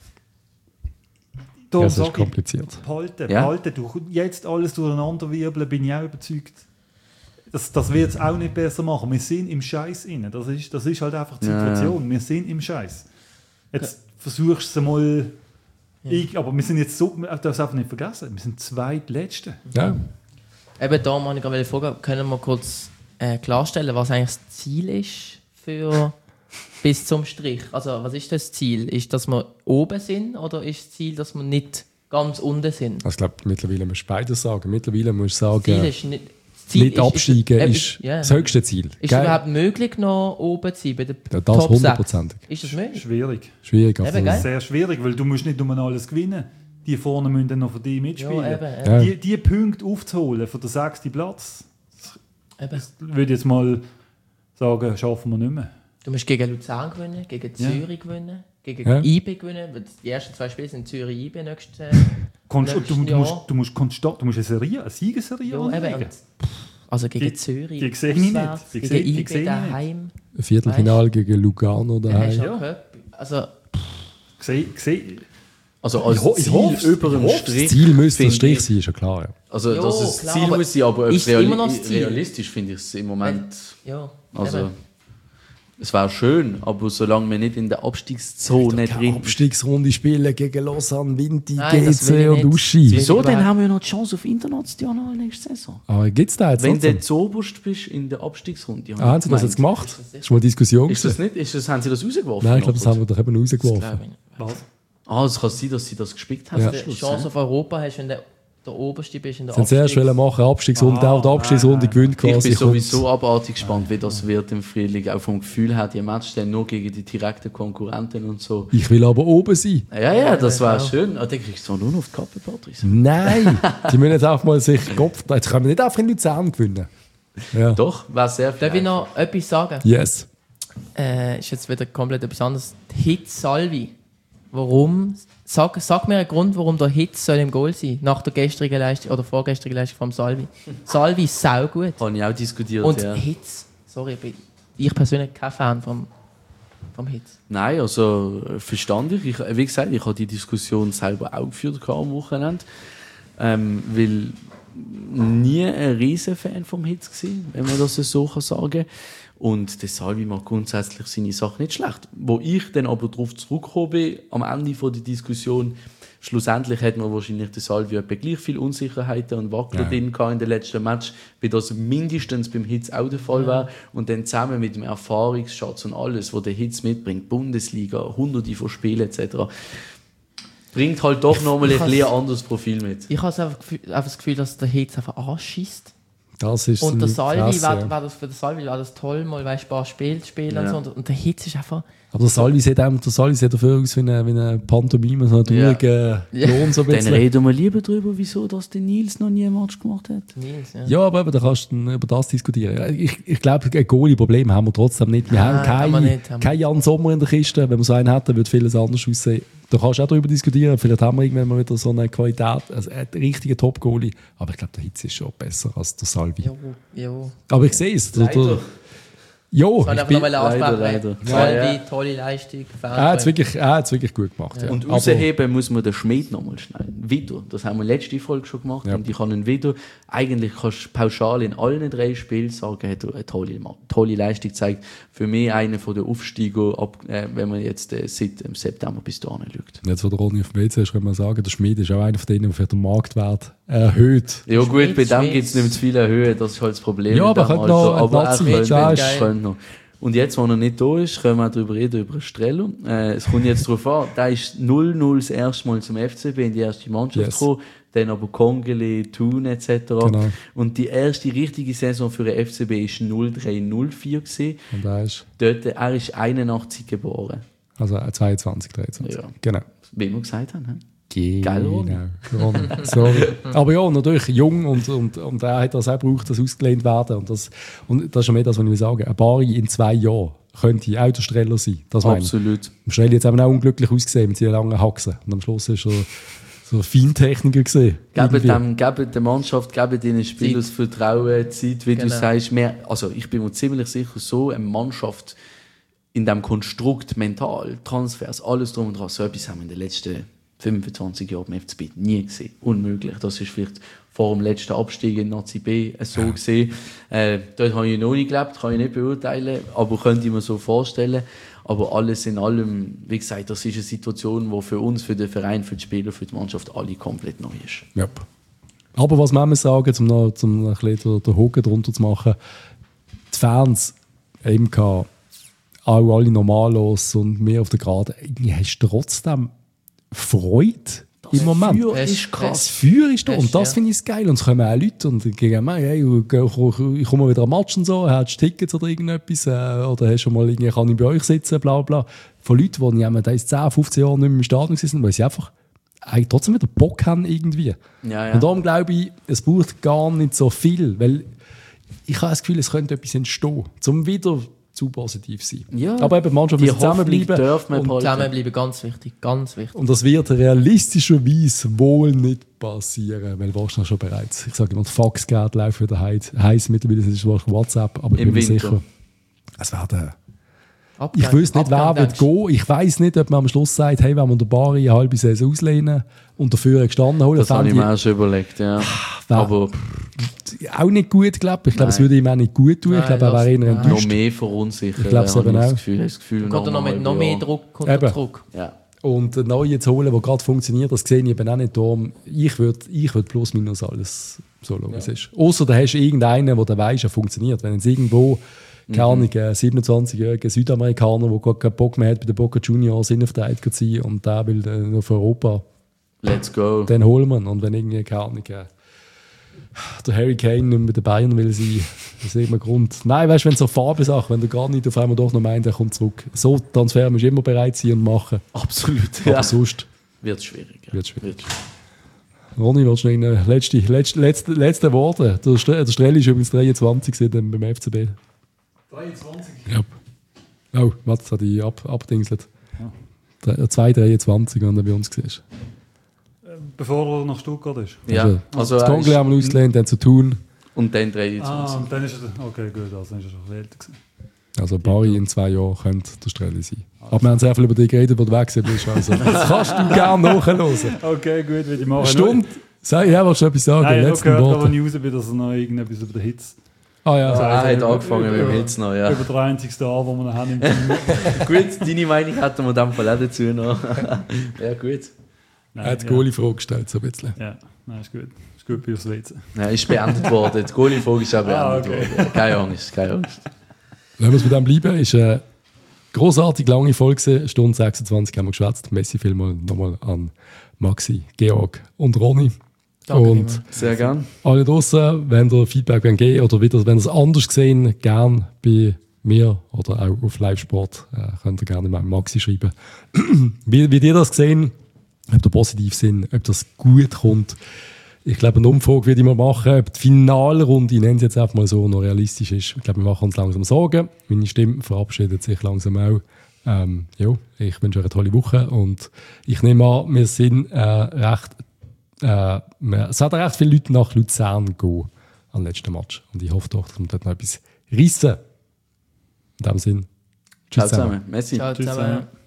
Darum Das ist sag ich, kompliziert. behalten. Du jetzt alles durcheinander wirbeln, bin ich auch überzeugt. Das wird es auch nicht besser machen. Wir sind im Scheiß inne. Das ist halt einfach die Situation. Wir sind im Scheiß. Jetzt versuchst du es mal. Aber wir sind jetzt so, du darfst einfach nicht vergessen, wir sind Zweitletzte. Ja. Eben da wollte ich gerade fragen, können wir kurz klarstellen, was eigentlich das Ziel ist für bis zum Strich. Also was ist das Ziel? Ist, dass wir oben sind oder ist das Ziel, dass wir nicht ganz unten sind? Also ich glaube, mittlerweile musst du beides sagen. Mittlerweile musst du sagen, Ziel ist nicht absteigen ist das höchste Ziel. Ist es überhaupt möglich, noch oben zu sein bei den das Top 100%. Ist das möglich? Schwierig. Eben, Sehr schwierig, weil du musst nicht nur alles gewinnen. Die vorne müssen dann noch für dich mitspielen. Ja, die Punkte aufzuholen für den 6. Platz, das würde ich jetzt mal sagen, schaffen wir nicht mehr. Du musst gegen Luzern gewinnen, gegen Zürich gewinnen, gegen IB gewinnen. Die ersten 2 Spiele sind Zürich-IB nächstes Jahr. Du musst konstant, du musst eine Siegesserie anlegen. Also gegen Zürich, die sehe ich nicht. Gegen IB daheim. Viertelfinale gegen Lugano daheim. Also als Ziel über dem Strich. Das Ziel müsste der Strich sein, ist ja klar. Ja. Also dass es das Ziel muss sein, aber realistisch finde ich es im Moment. Also es wäre schön, aber solange wir nicht in der Abstiegszone drin Abstiegsrunde spielen gegen Lausanne, Vinti, GC und Uschi. Wieso? Dann haben wir noch die Chance auf international nächste Saison. Aber gibt's da jetzt? Wenn du zuoberst bist in der Abstiegsrunde. Haben Sie das jetzt gemacht? Das ist mal eine Diskussion. Ist das nicht? Haben Sie das rausgeworfen? Nein, ich glaube, das haben wir doch eben rausgeworfen. Es kann sein, dass Sie das gespickt haben. Ja. Die Chance auf Europa hast, wenn du der Oberste bist in der Abstiegsrunde. Sie zuerst machen, Abstiegsrunde, auch die Abstiegsrunde gewinnt quasi. Ich bin sowieso abartig gespannt, wie das wird im Frühling. Auch vom Gefühl her, die Matches dann nur gegen die direkten Konkurrenten und so. Ich will aber oben sein. Ja, das wäre schön. Dann kriegst du nur auf die Kappe, Patrice. Nein, die müssen jetzt auch mal sich Kopf... Jetzt können wir nicht einfach in Luzern gewinnen. Ja. Doch, wäre sehr viel. Darf ich noch etwas sagen? Yes. Ist jetzt wieder komplett etwas anderes. Hit Salvi. Warum? Sag mir einen Grund, warum der Hitz soll im Goal sein nach der gestrigen Leistung oder vorgestrigen Leistung vom Salvi. Salvi ist saugut. Habe ich auch diskutiert. Und Hitz, sorry, ich persönlich kein Fan vom Hitz. Nein, also verstand ich. Wie gesagt, ich habe die Diskussion selber auch geführt am Wochenende, weil nie ein riesen Fan vom Hitz gewesen, wenn man das so sagen kann. Und der Salvi macht grundsätzlich seine Sache nicht schlecht. Wo ich dann aber darauf zurückgekommen bin, am Ende der Diskussion, schlussendlich hat man wahrscheinlich der Salvi etwa gleich viel Unsicherheiten und Wackler drin in den letzten Match, wie das mindestens beim Hitz auch der Fall war. Und dann zusammen mit dem Erfahrungsschatz und alles, was der Hitz mitbringt, Bundesliga, hunderte von Spielen etc., bringt halt doch nochmal ein anderes Profil mit. Ich habe einfach das Gefühl, dass der Hitz einfach anschießt. Das ist und der Salvi, war das für den Salvi war das toll, mal ein paar Spiele spielen und so. Und der Hitz ist einfach... Aber der Salvi sieht dafür aus wie eine Pantomime, so einen traurigen Lohn. So ein Dann reden wir lieber darüber, wieso dass der Nils noch nie einen Match gemacht hat. Ja, aber eben, da kannst du über das diskutieren. Ich glaube, ein Goalie-Problem haben wir trotzdem nicht. Wir haben keinen Jan Sommer in der Kiste. Wenn wir so einen hätten, würde vieles anders aussehen. Da kannst du auch darüber diskutieren. Vielleicht haben wir irgendwann mal wieder so eine Qualität, also einen richtigen Top-Goalie. Aber ich glaube, der Hitz ist schon besser als der Salvi. Jo. Aber ich sehe es. Jo, leider. Salvi, tolle Leistung. Er hat es wirklich gut gemacht. Ja. Und rausheben muss man den Schmied nochmal schnell. Wieder. Das haben wir letzte Folge schon gemacht. Ja. Und ich kann ihn wieder. Eigentlich kannst du pauschal in allen 3 Spielen sagen, er hat eine tolle Leistung gezeigt. Für mich einer der Aufsteiger, wenn man jetzt seit September bis dahin schaut. Jetzt, wo der Ronny auf dem WC ist, kann man sagen, der Schmied ist auch einer von denen, der für den Marktwert erhöht. Ja gut, bei dem gibt es nicht mehr zu viel Erhöhen. Das ist halt das Problem. Ja, aber er könnte noch. Und jetzt, wo er nicht da ist, können wir darüber reden, über Strello. Es kommt jetzt darauf an, der ist 0-0 das erste Mal zum FCB in die erste Mannschaft gekommen, dann aber Kongeli, Thun etc. Genau. Und die erste richtige Saison für den FCB war 03-04 gewesen. Und er ist 81 geboren. Also 22, 23. Ja. Genau. Wie wir gesagt haben. Genau. Sorry. Aber ja, natürlich jung und er hat das auch gebraucht, dass ausgelehnt werden. Und das ist schon mehr das, was ich will sagen. Ein Bari in 2 Jahren könnte auch der Streller sein. Das absolut. Streller jetzt eben auch unglücklich ausgesehen mit seinen langen Haxen. Und am Schluss ist er so ein Feintechniker gesehen. Geben der Mannschaft, geben den Spielern das Vertrauen, Zeit, wie du sagst. Also ich bin mir ziemlich sicher, so eine Mannschaft in diesem Konstrukt, mental, Transfers, alles drum und dran, so etwas haben wir in den letzten 25 Jahre im FCB nie gesehen. Unmöglich. Das ist vielleicht vor dem letzten Abstieg in Nazi B so gesehen. Dort habe ich noch nicht gelebt, kann ich nicht beurteilen, aber könnte ich mir so vorstellen. Aber alles in allem, wie gesagt, das ist eine Situation, die für uns, für den Verein, für die Spieler, für die Mannschaft alle komplett neu ist. Ja. Aber was man sagen, um ein bisschen den Haken drunter zu machen, die Fans, MK, auch alle normal los und mehr auf der Gerade. Irgendwie hast du trotzdem Freude im Moment. Feuer ist krass. Das Feuer ist da und das finde ich geil. Und es kommen auch Leute und gehen mir, hey, ich komme wieder am Match und so, hast du Tickets oder irgendetwas oder hast schon mal irgendwie, kann ich bei euch sitzen, bla bla. Von Leuten, die in 10, 15 Jahren nicht mehr im Stadion sind, weil sie einfach trotzdem wieder Bock haben irgendwie. Ja. Und darum glaube ich, es braucht gar nicht so viel, weil ich habe das Gefühl, es könnte etwas entstehen, um wieder zu positiv sein. Ja. Aber eben, manchmal Die müssen zusammenbleiben. Zusammenbleiben, ganz wichtig, ganz wichtig. Und das wird realistischerweise wohl nicht passieren, weil wahrscheinlich schon bereits, ich sage immer, das Faxgerät läuft wieder heiß mittlerweile, das ist WhatsApp, aber ich bin mir sicher, es werden... Ich weiß nicht, wer wird gehen. Ich weiss nicht, ob man am Schluss sagt, hey, wenn wir den Bari eine halbe Saison auslehnen und dafür gestanden holen. Das habe ich mir auch schon überlegt, ja. Aber auch nicht gut, glaube ich. Ich glaube, es würde ihm auch nicht gut tun. Ich glaube, er wäre eher enttäuscht. noch mehr verunsichert. Ich glaube es eben auch. Das Gefühl kommt noch mit noch mehr Druck zurück. Ja. Und einen neuen zu holen, der gerade funktioniert, das sehe ich eben auch nicht darum. Ich würd plus minus alles so schauen, wie es ist. Ausser du hast irgendeinen, der weiss, er funktioniert. Wenn es irgendwo keine Ahnung, 27-jähriger Südamerikaner, der gar keinen Bock mehr hat, bei den Boca Juniors Innenverteidiger zu sein und der will noch für Europa. Let's go. Dann holen wir ihn. Und wenn irgendwie, keine Ahnung, der Harry Kane nicht mehr bei den Bayern will sein, das ist immer Grund. Nein, weißt du, wenn es so Farbe-Sachen, wenn du gar nicht auf einmal doch noch meinst, der kommt zurück. So Transfer musst du immer bereit sein und machen. Absolut, aber sonst wird es schwierig. Ronny, willst du noch eine letzte Worte? Der Strelli ist übrigens 23 beim FCB. 23? Ja. Oh, warte, das hat ich abdingselt. Ja. 2,23, wenn er bei uns war. Bevor er nach Stuttgart ist? Ja. Also das Kongle haben wir ausgelehnt, dann zu tun. Und dann 23. Und dann ist er... Okay, gut, also dann ist er schon älter gewesen. Also Bari in 2 Jahren könnte der Strelli sein. Aber wir haben sehr viel über dich geredet, wo du weg bist. Also, das kannst du gerne nachhören. Okay, gut, will ich machen. Stunde. Willst du etwas sagen? Nein, ich habe gehört, aber nie raus bin, dass er noch irgendetwas über den Hitz... Ah ja. Also, er hat angefangen mit dem Hitz noch, ja. Über den einzigsten Jahr, den wir noch haben. Gut, deine Meinung hätten wir dann auch dazu noch. Ja, gut. Er hat die Goalie-Frage gestellt, so ein bisschen. Ja, nein, ist gut. Ist gut bei uns WC. Nein, ist beendet worden. Die Goalie-Frage ist auch beendet worden. Keine Angst. Lassen wir es bei dem bleiben. Es war eine grossartig lange Folge. Stunde 26 haben wir geschwätzt. Messi vielmal nochmal an Maxi, Georg und Ronny. Danke und sehr gerne. Alle draussen, wenn ihr Feedback geben oder wieder, wenn ihr es anders gesehen, gerne bei mir oder auch auf Live-Sport, könnt ihr gerne mal Maxi schreiben. wie ihr das gesehen, ob ihr positiv sind, ob das gut kommt. Ich glaube, eine Umfrage würde ich mal machen, ob die Finalrunde, ich nenne es jetzt einfach mal so, noch realistisch ist. Ich glaube, wir machen uns langsam Sorgen. Meine Stimme verabschiedet sich langsam auch. Ich wünsche euch eine tolle Woche und ich nehme an, wir sind es hat recht viele Leute nach Luzern gehen am letzten Match. Und ich hoffe doch, dass wir dort noch etwas reissen. In diesem Sinn. Tschüss zusammen. Messi. Ciao zusammen.